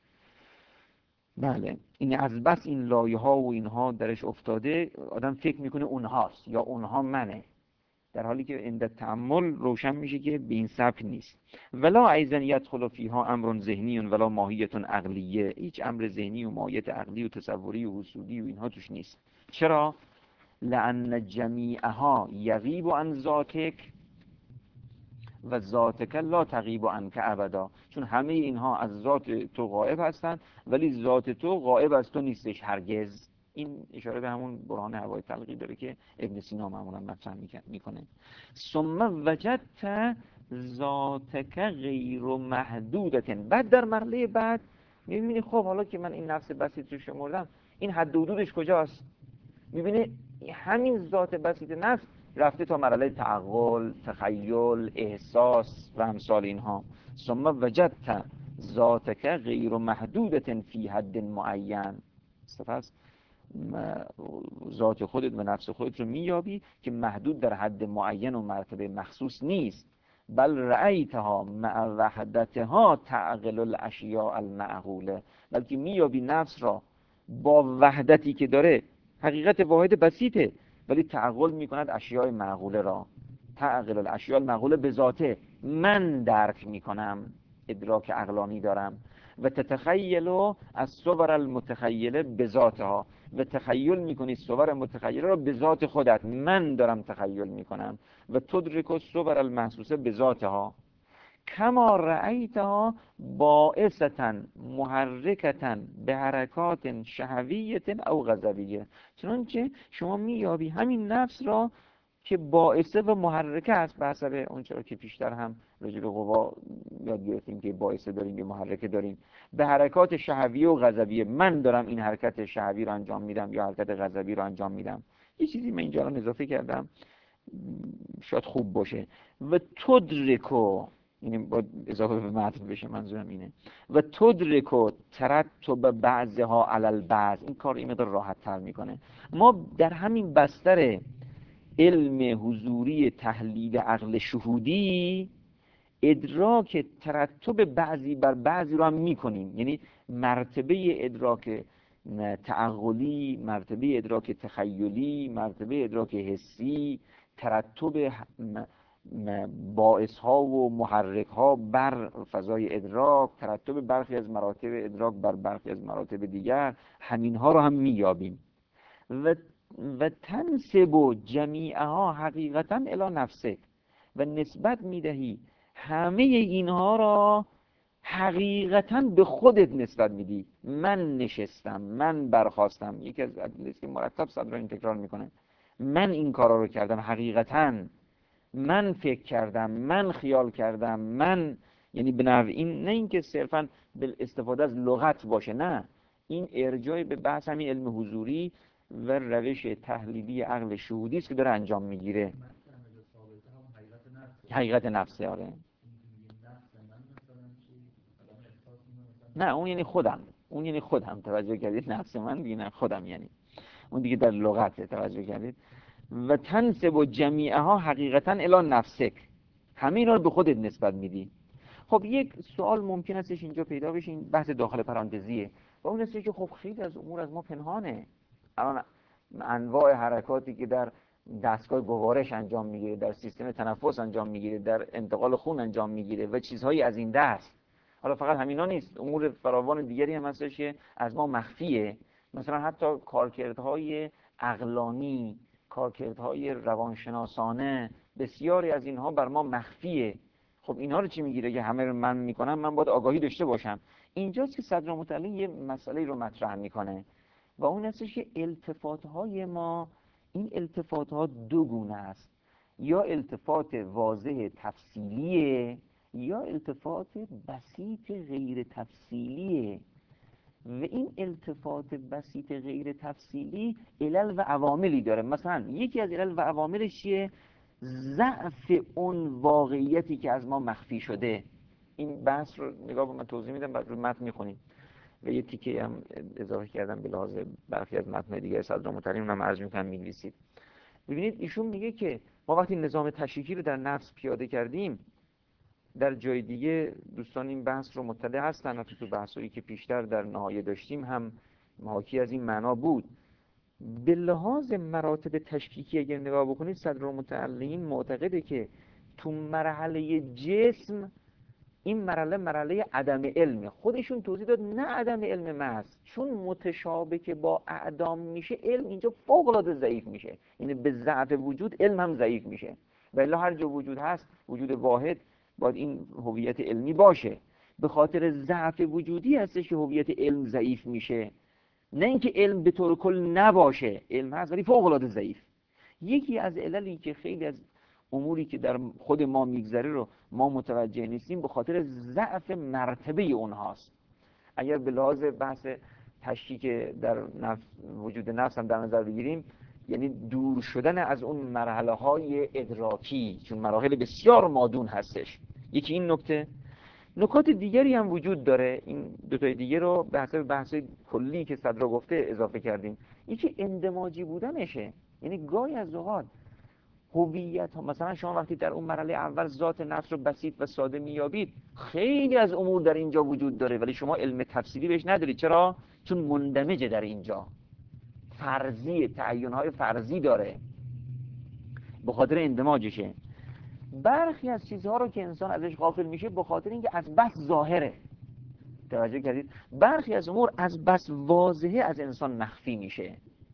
بله، این از بس این لایه ها و اینها درش افتاده، آدم فکر میکنه اونهاست یا اونها منه، در حالی که عند تأمل روشن میشه که به این سبک نیست. ولا ایضا یدخل فیها امر ذهنی ولا ماهیت عقلیه، هیچ امر ذهنی و ماهیت عقلی و تصوری و حسودی و اینها توش نیست. چرا؟ لأن جمیعها یغیب عن ذاتک و ذاتک لا تغیب عنک ابدا، چون همه اینها از ذات تو غائب هستند ولی ذات تو غائب از تو نیستش هرگز. این اشاره به همون برهان هوای تلقی داره که ابن سینا معمولا مطرح میکنه. ثم وجدت ذاتک غیر محدودة، بعد در مرحله بعد میبینی خب حالا که من این نفس بسیط رو شمردم، این حد و حدودش کجاست؟ میبینی همین ذات بسیط نفس رفته تا مرحله تعقل، تخیل، احساس و امثال اینها. ثم وجدت ذاتک غیر محدودة فی حد معین، سپس ذات خودت و نفس خودت رو میابی که محدود در حد معین و مرتبه مخصوص نیست. بل رأیتها مع وحدتها تعقل الاشیاء المعقوله، بلکه میابی نفس را با وحدتی که داره، حقیقت واحد بسیطه ولی تعقل میکند اشیاء معقوله را. تعقل الاشیاء المعقوله به ذاته، من درک میکنم، ادراک عقلانی دارم. و تتخیل از صور المتخیله به ذاتها، و تخیل میکنی صور متخیله را به ذات خودت، من دارم تخیل میکنم. و تدرک صور المحسوسه به ذاتها کما رأیتها باعثة محرکة به حرکات شهویة او غضبیه، چنانچه شما میابی همین نفس را که باعثه و محرکه است، به حسب اون چرا که پیشتر هم راجع به قوا یاد گرفتیم که باعثه داریم یا محرکه داریم، به حرکات شهویه و غضبیه. من دارم این حرکت شهوی رو انجام میدم یا حرکت غضبی رو انجام میدم. یه چیزی من اینجا اضافه کردم شاید خوب باشه. و تدرکو، یعنی با اضافه به متن بشه، منظورم اینه. و تدرکو ترتب بعضها علی البعض، این کار این مقدار راحت تر میکنه. ما در همین بستر علم حضوری تحلیل عقل شهودی ادراک ترتب بعضی بر بعضی رو هم میکنیم، یعنی مرتبه ادراک تعقلی، مرتبه ادراک تخیلی، مرتبه ادراک حسی، ترتب باعث ها و محرک ها بر فضای ادراک، ترتب برخی از مراتب ادراک بر برخی از مراتب دیگر، همین ها رو هم میابیم. و تنسب جمیعها حقیقتا الی نفسه، و نسبت میدهی همه اینها را حقیقتا به خودت نسبت میدی. من نشستم، من برخواستم، یکی از ادله‌ای که مرتب صدر این تکرار میکنه، من این کارا رو کردم، حقیقتا من فکر کردم، من خیال کردم، من، یعنی به نحو این، نه اینکه صرفا به استفاده از لغت باشه، نه، این ارجاع به بحث همین علم حضوری و روش تحلیلی عقل شهودی است که داره انجام میگیره. حقیقت نفسه. آره. نه اون یعنی خودم، اون یعنی خودم، توجه کردید؟ نفس من دیگه نه، خودم، یعنی اون دیگه در لغت، توجه کردید؟ و تنسب جمیعها حقیقتا الی نفسک، همه اینا رو به خودت نسبت میدی. خب یک سوال ممکن استش اینجا پیدا بشه، این بحث داخل پرانتزیه، و اون است که خب خیلی از امور از ما پنهانه. الان انواع حرکاتی که در دستگاه گوارش انجام میگیره، در سیستم تنفس انجام میگیره، در انتقال خون انجام میگیره و چیزهایی از این دست. حالا فقط همینا نیست، امور فراوان دیگری هم هستش که از ما مخفیه. مثلا حتی کارکردهای عقلانی، کارکردهای روانشناسانه، بسیاری از اینها بر ما مخفیه. خب اینها رو چی میگیره که همه رو من میکنم؟ من باید آگاهی داشته باشم. اینجاست که صدر متعلی یه مسئله رو مطرح میکنه و اون هستش که التفاتهای ما، این التفاتها دو گونه است، یا التفات واضح تفصیلیه یا التفات بسیط غیر تفصیلیه. و این التفات بسیط غیر تفصیلی علل و عواملی داره. مثلا یکی از علل و عواملش چیه؟ ضعف اون واقعیتی که از ما مخفی شده. این بحث رو نگاه با من توضیح میدم، بعد رو متن میخونیم و یه تیکه هم اضافه کردم به لحاظ برخی از متن دیگه صدر متعلی، اونم عرض میکنم می‌نویسید. ببینید ایشون میگه که ما وقتی نظام تشریکی رو در نفس پیاده کردیم، در جای دیگه دوستان این بحث رو مطلع هستن، تو بحثایی که پیشتر در نهایه داشتیم هم حاکی از این معنا بود. به لحاظ مراتب تشکیکی اگر نگاه بکنید، صدر المتعلین معتقده که تو مرحله جسم، این مرحله عدم علمه. خودشون توضیح داد نه عدم علم محض، چون متشابه با اعدام میشه، علم اینجا فوق العاده ضعیف میشه، یعنی به ضعف وجود علم هم ضعیف میشه. و الا هر جا وجود هست، وجود واحد، باید این هویت علمی باشه. به خاطر ضعف وجودی هستش که هویت علم ضعیف میشه، نه اینکه علم به طور کل نباشه، علم هست ولی فوق العاده ضعیف. یکی از عللی که خیلی از اموری که در خود ما میگذره رو ما متوجه نیستیم به خاطر ضعف مرتبه اونهاست. اگر به لحاظ بحث تشکیک در نفس، وجود نفس هم در نظر بگیریم، یعنی دور شدن از اون مرحله های ادراکی، چون مراحل بسیار مادون هستش. یکی این نکته. نکات دیگری هم وجود داره، این دو تا دیگه رو به حسب بحث کلی که صدر گفته اضافه کردیم. یکی اندماجی بودنشه، یعنی گاهی از اوقات هویت ها، مثلا شما وقتی در اون مرحله اول ذات نفس رو بسیط و ساده میابید، خیلی از امور در اینجا وجود داره ولی شما علم تفصیلی بهش ندارید. چرا؟ چون مندمجه در اینجا، فرضی، تعین های فرضی داره، به خاطر اندماجشه. برخی از چیزها رو که انسان ازش غافل میشه به خاطر اینکه از بس ظاهره. توجه کردید؟ برخی از امور از بس واضحه از انسان مخفی میشه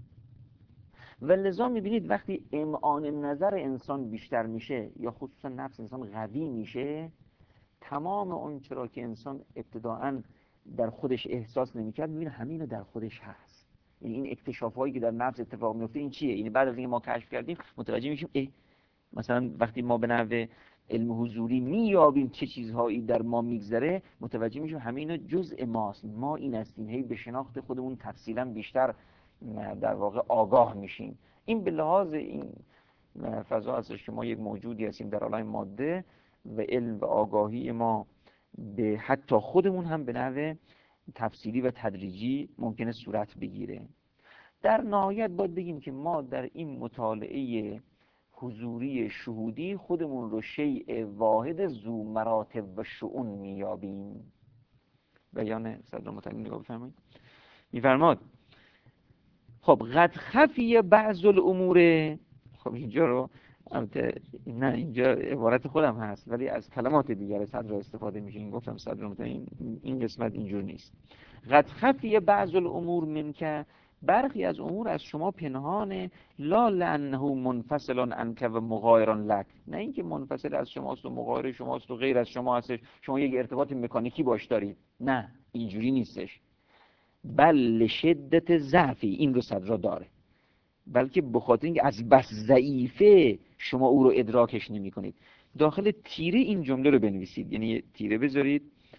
و لذا میبینید وقتی امعان نظر انسان بیشتر میشه یا خصوصا نفس انسان قوی میشه، تمام اون چرا که انسان ابتداعاً در خودش احساس نمیکرد میبینه همین رو در خودش هست. یعنی این اکتشاف هایی که در نفس اتفاق میفته این چیه؟ یعنی بعد از اینکه ما کشف کردیم متوجه میشیم مثلا وقتی ما به نحو علم حضوری میابیم چه چیزهایی در ما میگذره، متوجه میشیم همه اینا جزء ماست، ما این هستیم، هی به شناخت خودمون تفصیلا بیشتر در واقع آگاه میشیم. این به لحاظ این فضا هستش که ما یک موجودی هستیم در عالم ماده و علم و آگاهی ما به حتی خودمون هم به نحو تفصیلی و تدریجی ممکنه صورت بگیره. در نهایت باید بگیم که ما در این مطالعه حضوری شهودی خودمون رو شیء واحد ذو مراتب و شؤون میابیم. بیان صدر متعلی نگاه بفرمایید. میفرماد خب قد خفی بعض الامور، خب اینجا رو البته نه اینجا عبارت خودم هست ولی از کلمات دیگر صدر استفاده میشه. این گفتم صدر این قسمت اینجور نیست. قد خفی بعض الامور منک، برخی از امور از شما پنهانه، لا لانه منفصل عنک و مغایر لک، نه اینکه منفصل از شماست و مغایر شماست و غیر از شما هستش، شما یک ارتباط مکانیکی باش دارید، نه اینجوری نیستش. بل لشدت ضعفی، این رو صدر داره، بلکه به خاطر اینکه از بس ضعیفه شما او رو ادراکش نمی کنید. داخل تیره این جمله رو بنویسید، یعنی تیره بذارید.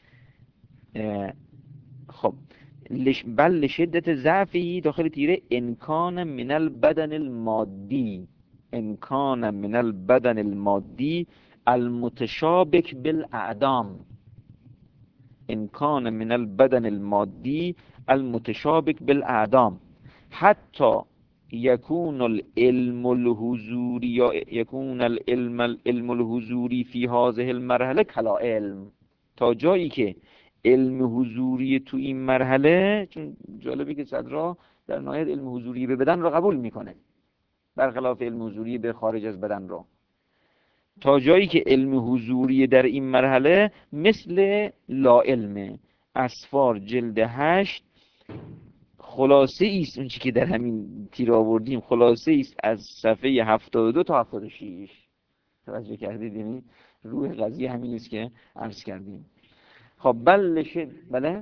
خب بل لشدت ضعفی داخل تیره انکان من البدن المادی، انکان من البدن المادی المتشابک بالاعدام، انکان من البدن المادی المتشابک بالاعدام حتی یکون العلم الحضوری یا یکون العلم الحضوری فی هذه المرحله کلا علم، تا جایی که علم حضوری تو این مرحله، چون جالبی که صدرا در نهایت علم حضوری به بدن رو قبول میکنه برخلاف علم حضوری به خارج از بدن رو، تا جایی که علم حضوری در این مرحله مثل لا علمه. اسفار جلد 8 خلاصه ایست، اون چی که در همین تیر آوردیم خلاصه ایست از صفحه 72 تا 76. توجه کردید؟ یعنی روح قضیه همین است که عرض کردیم. خب بله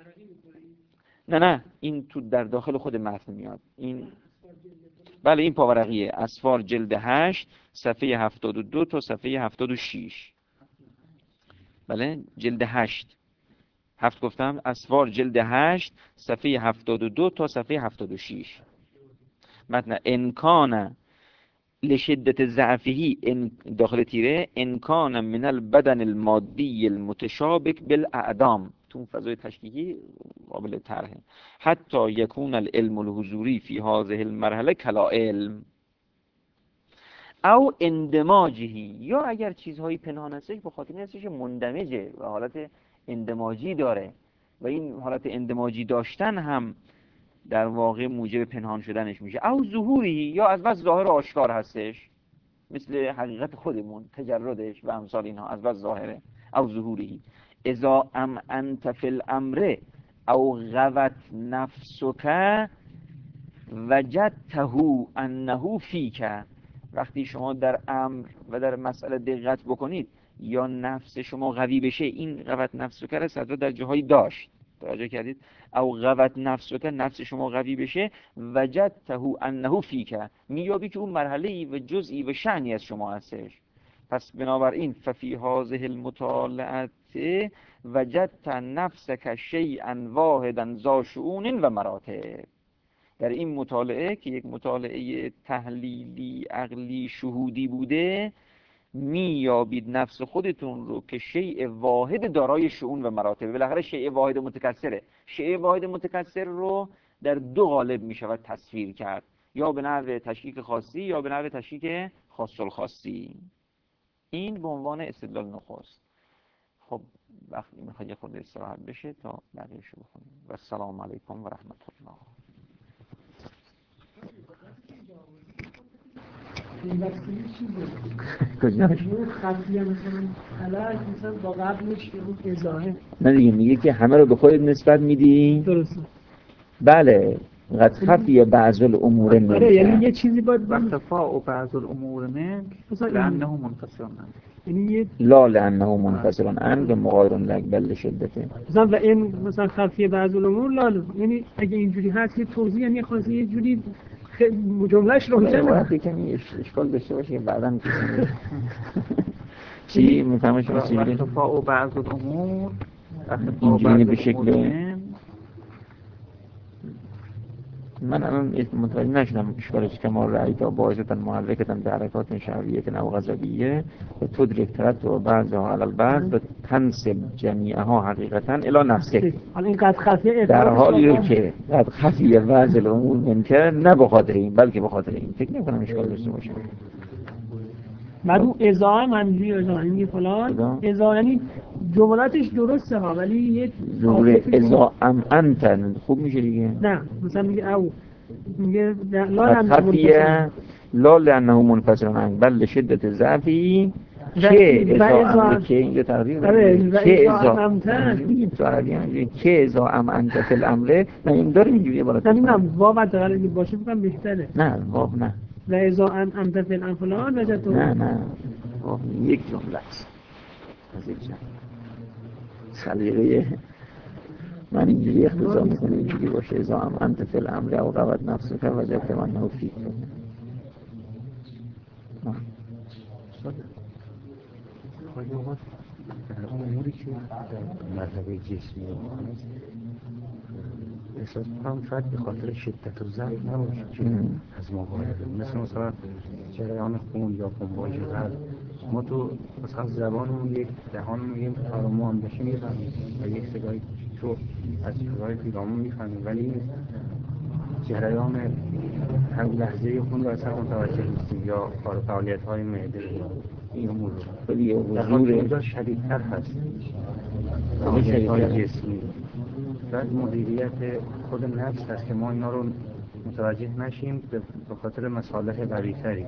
نه این تو در داخل خود متن میاد. این بله این پاورقیه، اسفار جلد 8 صفحه 72 تا صفحه 76. بله جلد 8 هفت گفتم، اسفار جلد 8 صفحه 72 تا صفحه 76. متن انکان لشدت ضعفه داخل تیره انکان من البدن المادی المتشابک بالاعدام، تو فضای تشکیکی قابل طرحه، حتی یکون العلم الحضوری فی هذه المرحله کلا علم او اندماجی، یا اگر چیزهایی پنهان هستش به خاطر هستش مندمجه و حالت اندماجی داره و این حالت اندماجی داشتن هم در واقع موجب پنهان شدنش میشه. او ظهوری، یا از بس ظاهر آشکار هستش مثل حقیقت خودمون تجردش و امثال اینها از بس ظاهره. او ظهوری اذا انت فی الامر او غوت نفسک وجدته انه فیک، وقتی شما در امر و در مسئله دقت بکنید یا نفس شما قوی بشه، این قوت نفسک را صدر در جاهایی داشت، توجه کردید؟ او قوت نفسک، نفس شما قوی بشه، وجدته انه فیک، میابی که اون مرحله و جزئی و شأنی از شما هستش. پس بنابراین ففی هذه المطالعه وجدت نفسک شیئا واحدا ذا شؤون و مراتب، در این مطالعه که یک مطالعه تحلیلی عقلی شهودی بوده میابید نفس خودتون رو که شیء واحد دارای شؤون و مراتب، بالاخره شیء واحد متکثره. شیء واحد متکثر رو در دو قالب میشود تصویر کرد، یا به نحو تشکیک خاصی یا به نحو تشکیک خاص الخاصی. این به عنوان استدلال نخست. خب وقتی میخواد یه خورده استراحت بشه تا بقیه‌اش رو بخونیم. و السلام علیکم و رحمت الله. کجاش؟ خطیه مثلا حالا مثلا با قبلش اون اضافه نه دیگه، میگه که همه رو به خودت نسبت میدی. درسته. بله قد خفی بعض الامور منک، آره یعنی یه چیزی باید وقتفاء بعض الامور منک لانه منفصل عنک، یعنی یه لا لانه منفصل عنک و مغایر لک بل شدته. مثلا و این مثلا خفیه بعض الامور لا، یعنی اگه اینجوری هست یه توضیح، یعنی خاصی یه جوری جملهش روشنه. وقتی کمی اشکال داشته باشه که بعداً چی میفهمه شما چی میگه؟ وقتفاء بعض الامور اینجوری به شکل من الان متوجه نشدم اشکالش که ما رأی تا باعثتن محرکتن به حرکات شعبیت او غضبیه و تدرک ترتب و بعضها علی البعض و تنسب جمیعها حقیقتا الی نفسه، حالا این قد خفیه در حالی که قد خفیه بعض الامور منکر، نه به خاطر این بلکه به خاطر این. فکر نمی‌کنم اشکال داشته باشه. بعد اون ازا منجوری ازا یعنی فلان ازا یعنی جملاتش درسته ها ولی یه ظهور ازا انت خوب میشه دیگه. نه مثلا میگه او میگه لا قد خفیه لا لانه منفصل عنه بل لشدت ضعفی که ازا که اینجا تقدیر که ازا انت فی الامر نه این داره اینجوری بالا نمیدونم واو اگه باشه بگم بهتره. نه واو نه و ازا انت فی الامر فلان وجدت نه واو یک جمله است از یک جمله سلیقه من اینجوری اختصار میکنه اینجوری باشه ازا انت فی الامر او قوت نفسک وجدت من فیک خواهی اوقات در اموری که مرتبه جسمی هست احساس میکنم شاید به خاطر شدت و ضعف نباشه که از ما وارده مثلا جریان خون یا خونواژه قلب ما تو مثلا زبانمون یک دهانمون یک تارمو هم بشه میفهمیم و یک صدای تو از صدای پیرامون میفهمیم ولی جریان هر لحظه خون رو اصلا متوجه نیستیم یا فعالیت های معده این امور ولی در حال که اونجا شدیدتر هست فعالیت های جسمی بعد مدیریت خود نفس هست که ما اینا رو متوجه نشیم به خاطر مصالح قوی‌تری.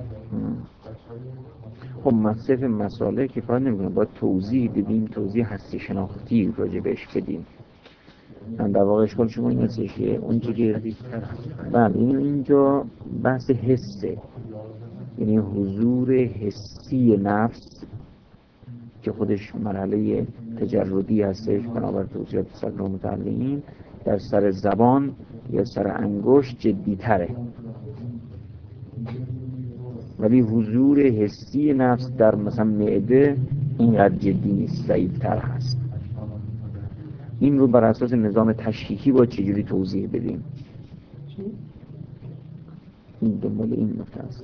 خب مصرف مصالح که کار نمی‌کنه باید توضیح بدیم توضیح هستی شناختی راجع بهش بدیم من در واقع اشکال شما این هستش که اون چیزی بله اینجا بحث حسه یعنی حضور حسی نفس که خودش مرحله تجردی هستش بنابر توضیحات صدر متعلقین در سر زبان یا سر انگشت جدی تره ولی حضور حسی نفس در مثلا معده اینقدر جدی نیست ضعیف تر هست این رو بر اساس نظام تشریحی با چجوری توضیح بدیم این دنبال این نکته است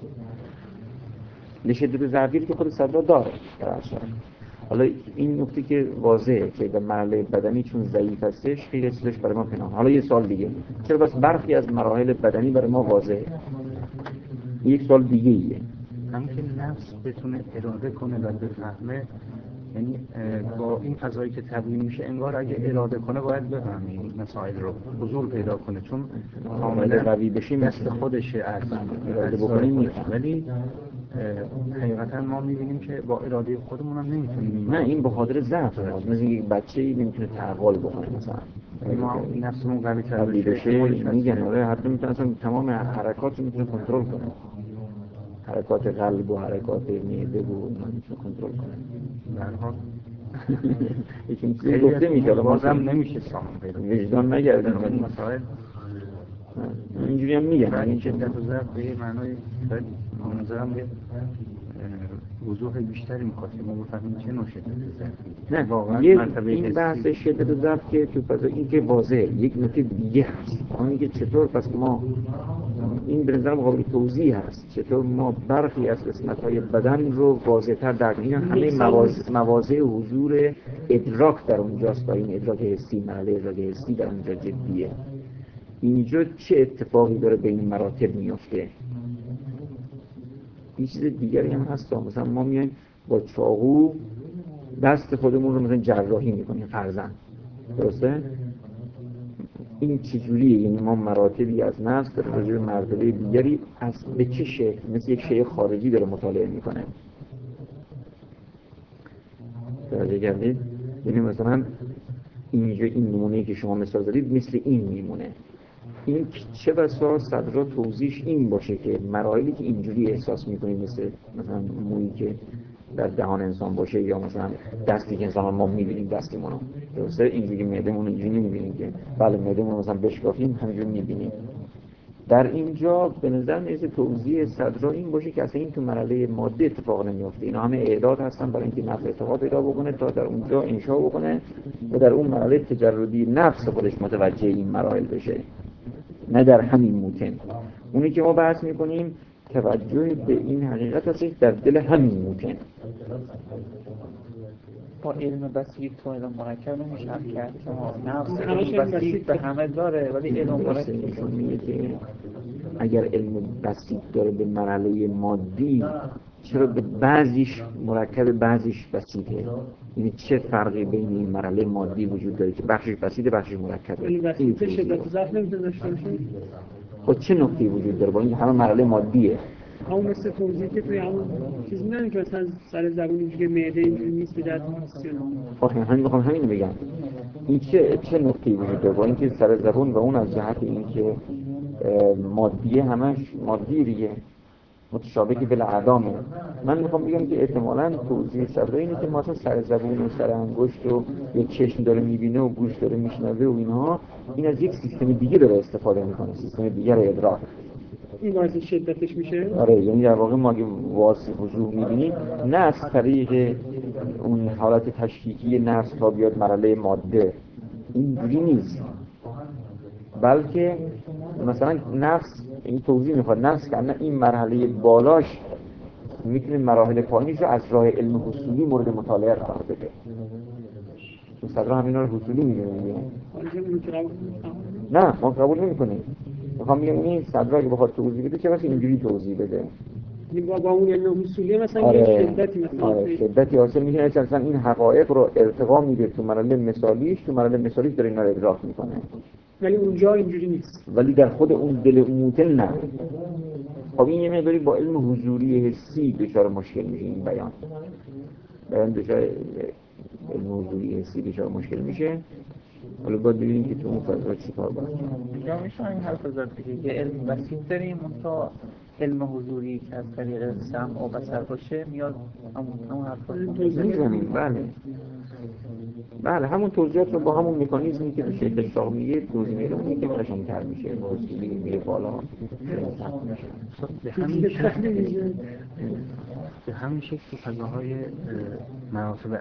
لشدت ضعفی که خود صدر داره در اصل حالا این نکته که واضحه که در مرحله بدنی چون ضعیف هستش خیلی چیزش برای ما پنهان حالا یه سوال دیگه چرا بس برخی از مراحل بدنی برای ما واضحه یک سوال دیگه ایه هم که نفس بتونه اراده کنه و بفهمه یعنی با این فضایی که تبیین میشه انگار اگه اراده کنه باید بفهمه این مسائل رو حضور پیدا کنه چون کاملا قوی بشیم دست خودشه از اراده بکنیم ولی حقیقتا ما میبینیم که با اراده خودمون هم نمیتونیم نه این به خاطر ضعف هست مثل یک بچه‌ای نمیتونه تعقل بکنه مثلا ما نفسمون قوی تر بشه میگن آره حتی میتونه اصلا تمام حرکات رو میتونه کنترل کنه حرکات قلب و حرکات معده و اینا میتونه کنترل کنه در حال یکی چیزی گفته میشه بازم نمیشه سامان پیدا وجدان نگردن این مسائل اینجوری هم میگن این شدت و ضعف به یه معنای خیلی منظرم یه وضوح بیشتری میخواد که ما بفهمیم چه نوع شدت و ضعفی نه واقعا این بحث شدت و ضعف که تو فضا این که واضحه یک نکته دیگه هست اون که چطور پس ما این به نظرم قابل توضیح هست چطور ما برخی از قسمت‌های بدن رو واضح‌تر درک کنیم همه مواضع حضور ادراک در اونجاست و این ادراک حسی مرحله ادراک حسی در اونجا جدیه اینجا چه اتفاقی داره به این مراتب میفته این چیز دیگری هم هست مثلا ما میایم با چاقو دست خودمون رو مثلا جراحی میکنیم فرضاً درسته این چجوریه یعنی ما مراتبی از نفس در راجع به مرتبه دیگری از به چه شکل مثل یک شیء خارجی داره مطالعه میکنه توجه کردید یعنی مثلا اینجا این نمونه‌ای که شما مثال زدید مثل این میمونه این چه بسا صدرا توضیحش این باشه که مراحلی که اینجوری احساس میکنیم مثلا مویی که در دهان انسان باشه یا مثلا دستی که انسان ما میبینیم دستمونو درسته اینجوری معده‌مون اینجوری نمیبینیم که بله معده‌مون مثلا بشکافیم همینجوری میبینیم در اینجا به نظر میاد توضیح صدرا این باشه که اصلا این تو مرحله ماده اتفاق نمیفته اینا همه اعداد هستن برای اینکه نفس ارتقا پیدا بکنه تا در اونجا انشا بکنه و در اون مرحله تجردی نفس خودش متوجه این مراحل بشه نه در همین موتن اونی که ما بحث میکنیم توجه به این حقیقت هست در دل همین موتن با علم بسیط تو علم مرکب نمیشه حل کرد شما نفس علم بسیط به همه داره ولی علم مرکب میگه که اگر علم بسیط داره به مرحله مادی چرا به بعضیش مرکب بعضیش بسیطه یعنی چه فرقی بین این مرحله مادی وجود داره که بخشش بسیطه بخشش مرکبه این بسیطه شدت ضعف نمیتونه داشته باشه خب چه نکته‌ای وجود داره با این همه مرحله مادیه همون مثل توضیحی که توی همون چیز میدونی که مثلا سر زبون اینجوری معده اینجوری نیست به درد نیست یا نه. آخه همین میخوام همین بگم این چه نکته‌ای وجود داره با اینکه سر زبون و اون از جهت اینکه مادیه همش مادی دیگه متشابه که بالاعدامه. من میخوام بگم که احتمالاً توضیح صدر اینه که مثلا سر زبون و سر انگشت و یک چشم داره میبینه و گوش داره میشنوه و اینها این از یک سیستم دیگه داره استفاده میکنه، سیستم دیگه رو ادراک. این باعث شدتش میشه؟ آره یعنی در واقع ما اگه واضح وضوح میبینیم نه از طریق اون حالت تشکیکی نفس تا بیاد مرحله ماده اینجوری نیست، بلکه مثلا نفس این توضیح میخواد نفس که این مرحله بالاش میتونه مراحل پایینش رو از راه علم حصولی مورد مطالعه قرار بده. تو صدرا همینا رو حصولی میدونه. نه ما قبول نمیکنیم. میخوام بگم این صدرا اگه بخواد توضیح بده چه واسه اینجوری توضیح بده. با اون علم حصولی مثلا یه شدتی مثلا شدتی حاصل میشه که مثلا این حقایق رو ارتقا میده تو مرحله مثالیش، تو مرحله مثالیش داره اینا رو ادراک میکنه. ولی اونجا اینجوری نیست. ولی در خود اون دل موتن نه. خب این یه مقداری با علم حضوری حسی دچار مشکل میشه این بیان دچار علم حضوری حسی دچار مشکل میشه. حالا باید ببینیم که تو اون فضا چی کار باید اینجا میشه این حرف زد دیگه یه علم وسیع داریم اون تا علم حضوری که از طریق سمع و بصر باشه میاد همون حرف رو میزنیم. بله همون توضیحات رو با همون مکانیزمی که شیخ اشراق میگه توضیح میده اون که قشنگ‌تر میشه حضوری میره بالا به همین شکل تو فضاهای مراتب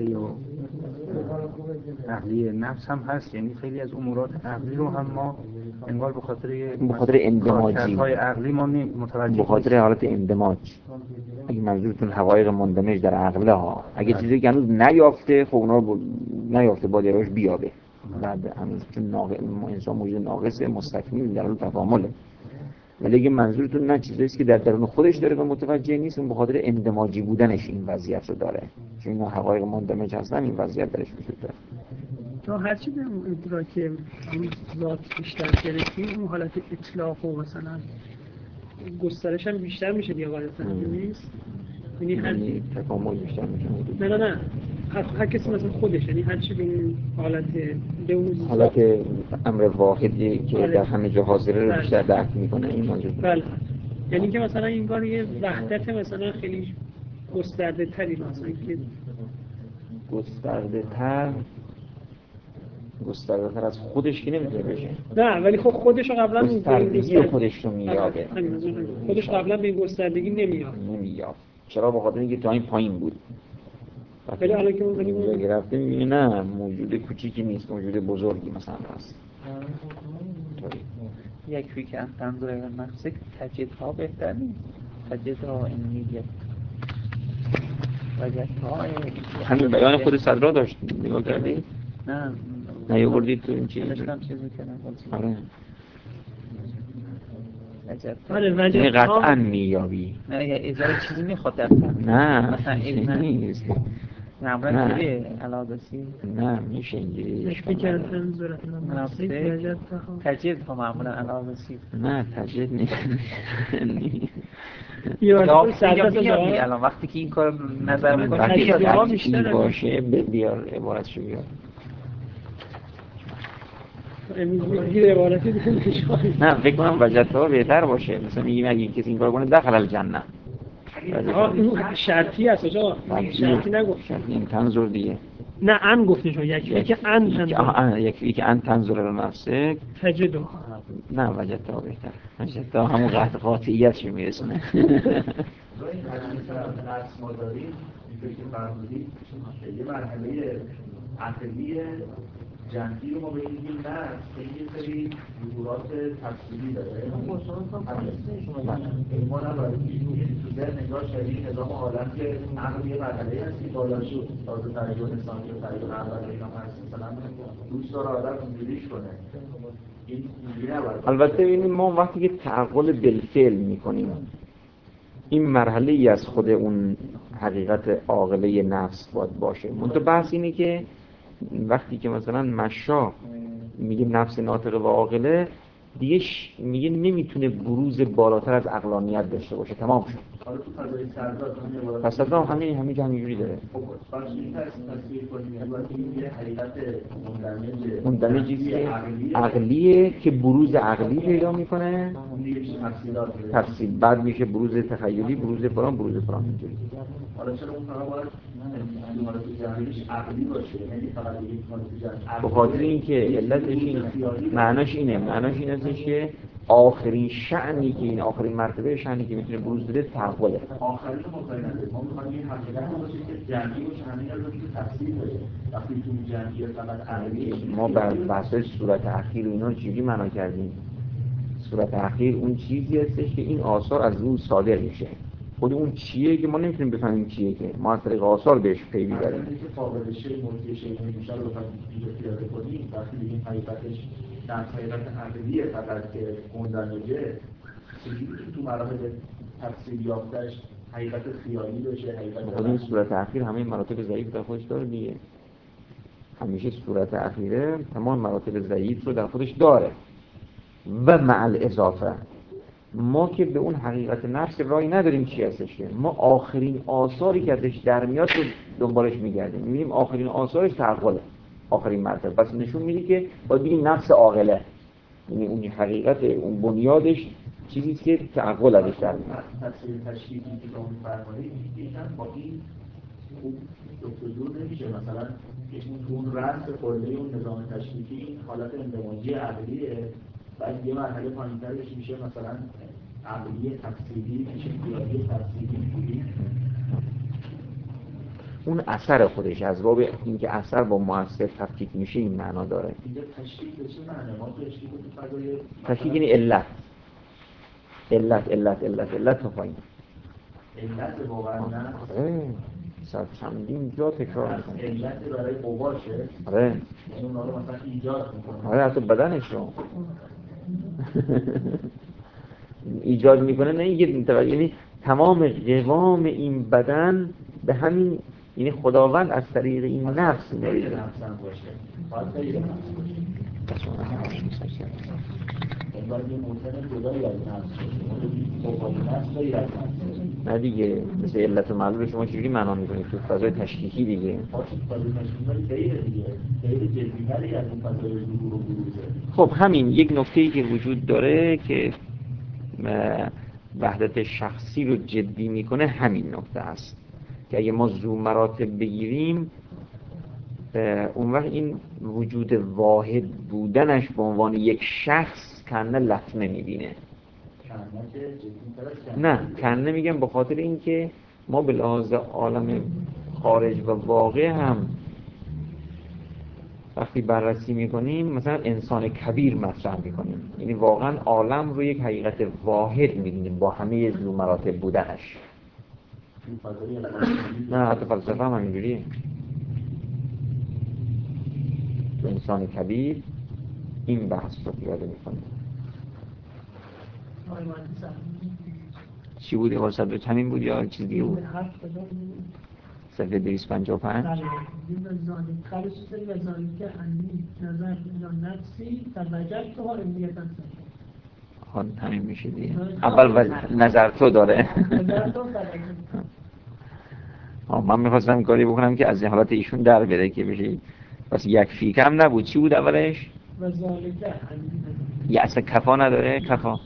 عقلی نفس هم هست، یعنی خیلی از امورات عقلی رو هم ما انگار به خاطر اندماجی های عقلی ما متوجه به خاطر حالت اندماج. اگه منظورتون حقایق مندمج در عقله ها اگه چیزی که هنوز نیافته خب اونا نیافته باید یه روش بیابه بعد هنوز چون انسان موجود ناقصه مستکمیل در حال تکامله. ولی اگه منظورتون نه چیزیست که در درون خودش داره و متوجه نیست اون به خاطر اندماجی بودنش این وضعیت رو داره، چون اینا حقایق مندمج هستن این وضعیت درش وجود داره. تا هرچی به اون ادراک ذات بیشتر برسیم اون حالت اطلاق و مثلا گسترش هم بیشتر میشه دیگه غالبا نیست. یعنی تکامل بیشتر میشه. نه هر کسی مثلا خودش یعنی هر چی به اون حالت امر واحدی که در همه جا حاضره رو بیشتر درک میکنه این موضوع. بله یعنی که مثلا این بار یه وحدت مثلا خیلی گسترده تری مثلا که گسترده تر از خودش که نمیتونه بشه. نه ولی خب خودش رو قبلا گستردگی خودش رو میابه. خودش قبلا به این گستردگی نمیاد. چرا؟ به خاطر اینکه تا این پایین بود. ولی الان که اون گرفته میبینه نه موجود کوچیکی نیست، موجود بزرگی مثلا هست. یکی که تنظر نفسک تجدها بهتر نیست. تجدها این میگه همین بیان خود صدرا داشت نگاه کردی؟ نه یه تو این چیز داشتم چیز میکنم. آره یعنی قطعا میابی. نه یه اجاره چیزی میخواد در نه مثلا نیست. معمولا اینجوری علاقه‌سی نه میشه اینجوری یکی که تنظر نفسک تجدید ها معمولا علاقه‌سی نه تجدید نیست. الان وقتی که این کار نظر میکنه وقتی باشه بیار عبارتشو بیار. نه فکر کنم وجدتها بهتر باشه. مثلا میگیم اگه کسی این کار کنه دخل الجنه. شرطی هست آقا. شرطی نگفت. شرطی این تنظر دیگه. نه ان گفته شو یکی که ان تنظر. یکی که ان تنظر رو نفسه. تجدو. نه وجدتها بهتر. وجدتها همون قاطعیتش میرسونه. این نفس ما داریم اینطور که فرمودید یه مرحله عقلی جنبی رو ما به این نفس که یه سری ظهورات تفصیلی داره ما نباید تو ذهن نگاه شدید نظام عالم که عقل یه مرحله هستی بالا شد تازه تغییر انسانی و تغییر اول اینا هست مثلا دوست داره آدم اینجوریش کنه. البته ببینیم ما وقتی که تعقل بالفعل میکنیم این مرحله ای از خود اون حقیقت عاقله نفس باید باشه. منتها بحث اینه که وقتی که مثلا مشا میگه نفس ناطقه و عاقله دیگه میگه نمیتونه بروز بالاتر از عقلانیت داشته باشه، تمام شد. حالا تو فضای سرداد همین پس هم همینجوری داره. خب باشه این تصویر کنیم یعنی یه حقیقت مندمجی که عقلیه که بروز عقلی پیدا میکنه، تفصیل بعد میشه بروز تخیلی، بروز فلان اینجوری. حالا چرا اون فقط باید حالت جمعیش عقلی باشه، یعنی فقط یک حالت جمعی؟ به خاطر اینکه علتش این معناش این هستش که آخرین شأنی که این آخرین مرتبه شأنی که میتونه بروز بده تحوله. آخرین مطمئن نداره، ما میخوایم یه حقیقت باشه که جمعی باشه، همین از که تفسیر باشه. وقتی تو جمعی فقط عقلی ما بر بحث صورت اخیر و اینا چجوری معنا کردیم؟ صورت اخیر اون چیزی هستش که این آثار از روی صادر میشه. خود اون چیه که ما نمیتونیم بفهمیم چیه، که ما از طریق آثار بهش پی میبریم. مثلا اینکه فاقد شی مرتبط شی نمیشه رو بخوایم پیاده کنیم، وقتی بگیم حقیقتش در حقیقت عقلیه فقط که مندمجه، چجوری تو مراحل تفسیر یافتش حقیقت خیالی بشه، حقیقت خود این صورت اخیر همه مراتب ضعیف در خودش داره دیگه. همیشه صورت اخیره تمام مراتب ضعیف رو در خودش داره و مع الاضافه ما که به اون حقیقت نفس رای نداریم چی هستش، که ما آخرین آثاری که ازش در میاد رو دنبالش میگردیم، میبینیم آخرین آثارش تعقله، آخرین مرتبه. پس نشون میده که باید بگیم نفس عاقله، یعنی اون حقیقت اون بنیادش چیزی که تعقل ازش در میاد. تفسیر تشکیلی که اون فرمایید یکم با این خوب دور نمیشه، مثلا اون رأس کلی اون نظام تشکیلی این حالت اندماجی عقلیه، بعد یه مرحله پایین‌ترش میشه مثلا عقلی تفسیری، میشه خیالی تفسیری. اون اثر خودش از باب اینکه اثر با مؤثر تفکیک میشه این معنا داره. اینجا تشکیل به چه معنی؟ ما تشکیل تو فضای تشکیل یعنی علت تا پایین. علت واقعا نه؟ آره چندین جا تکرار میکنه. علت برای قواشه؟ آره یعنی اونا رو مثلا ایجاد میکنه؟ آره حتی بدنش رو ایجاد میکنه، نه یعنی تمام قوام این بدن به همین، یعنی خداوند از طریق این نفس میریزه. نفس هم باشه باید غیر نفس باشه، باید یه ممکنه جدایی از نفس باشه، قوای نفس غیر از نفس. نه دیگه مثل علت و معلول شما چجوری معنا میکنید تو فضای تشکیکی دیگه؟ فضای تشکیکی غیر دیگه، غیر جدی‌تری از اون فضای ظهور و بروزه. خب همین یک نکته‌ای که وجود داره که وحدت شخصی رو جدی میکنه همین نکته است که اگه ما ذو مراتب بگیریم اون وقت این وجود واحد بودنش به عنوان یک شخص کنه لطمه میبینه. نه کنه میگم به خاطر اینکه ما به لحاظ عالم خارج و واقع هم وقتی بررسی میکنیم مثلا انسان کبیر مطرح میکنیم، یعنی واقعا عالم رو یک حقیقت واحد میبینیم با همه ذو مراتب بودنش. نه حتی فلسفه هم همینجوریه. انسان کبیر این بحث رو پیاده میکنه. چی بود اول صدرت همین بود یا چیز دیگه بود؟ صفحه 255 همین میشه دیگه. اول نظر تو داره. من میخواستم کاری بکنم که از حالت ایشون در بره که بشه بس یک فیکم نبود. چی بود اولش؟ یه اصلا کفا نداره؟ کفا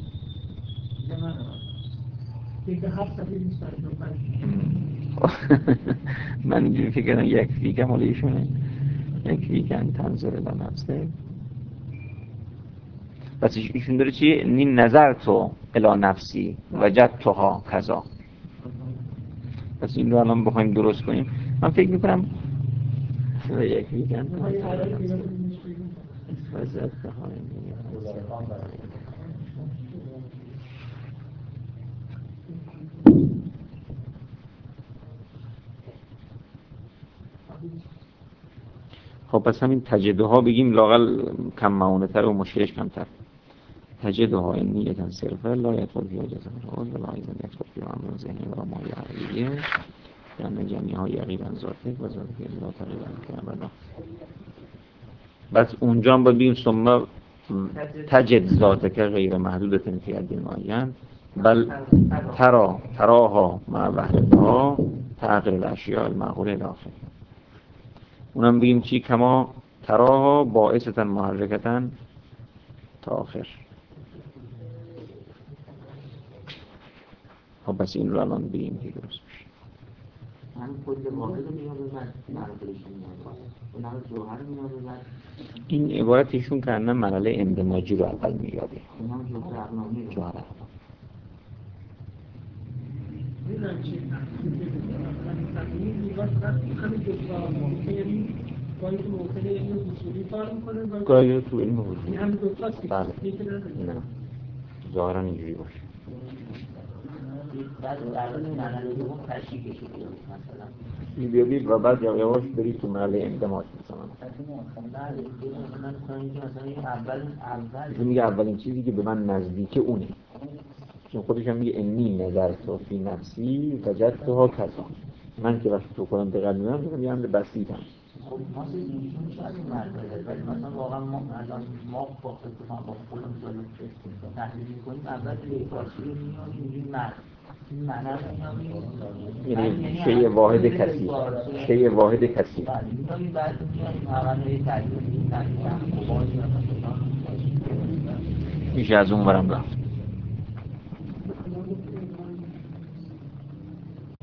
من اینجوری فکر کردم یک فیکم حالا ایشونه یک فیکم تنظر الان نفسه. پس ایشون داره چی؟ نین نظر تو الی نفسی وجد توها کذا. پس این رو الان بخوایم درست کنیم من فکر میکنم یک فیکم وجد توها خب پس همین تجدها بگیم لاقل کم معونه تر و مشکلش کمتر. تجدها این نیتن صرفه لا یدخل فی جزم الرؤوس و لا ایضا یدخل فی امر ذهنی و ما عقلیه یعنی جمعی‌ها یقینا ذاته و ذاته لا تقریبا که ابدا. بس اونجا هم باید بگیم ثم تجد ذاتک غیر محدودة فی حد معین بل تراها مع وحدتها تغییر الاشیاء المعقوله الاخر. اونم بگیم چی؟ کما تراها باعثتا محرکتا تا آخر. خب بس این رو الان بگیم که درست میشه. همین کل واحد رو میاد بزن مراتبش میاد اون هم جوهر میاد بزن. این عبارتشون که اندن مرحله اندماجی رو اول میاده. اون هم جوهر اقنامی جوهر اقنامی. میدونم چی همین دوتا یعنی گاهی تو موطن علم اصولی کار میکنه گاهی تو علم حضوری همین دوتاست که بله. یکی نداره. نه ظاهرا اینجوری باشه. بعد در مرحله دوم تشریح کشید مثلا بیابید و بعد یواش برید تو مرحله اندماج مثلا. اول میگه اولین چیزی که به من نزدیک اونه، چون خودش هم میگه انی نظرت فی نفسی وجدتها کذا. من که وقتی تو کنم دقت می‌کنم میگم بسیطم. خب ما اینجوری شاید این مرحله ولی مثلا واقعا ما الان ما با خودمون جالب تحلیل می‌کنیم اول به فارسی رو می‌یابیم اینجوری معنی رو می‌یابیم یعنی شیء واحد کثیر، شیء واحد کثیر. می‌یابیم بعد می‌یابیم عمل تعلیل می‌کنیم میشه از اون برم رفت.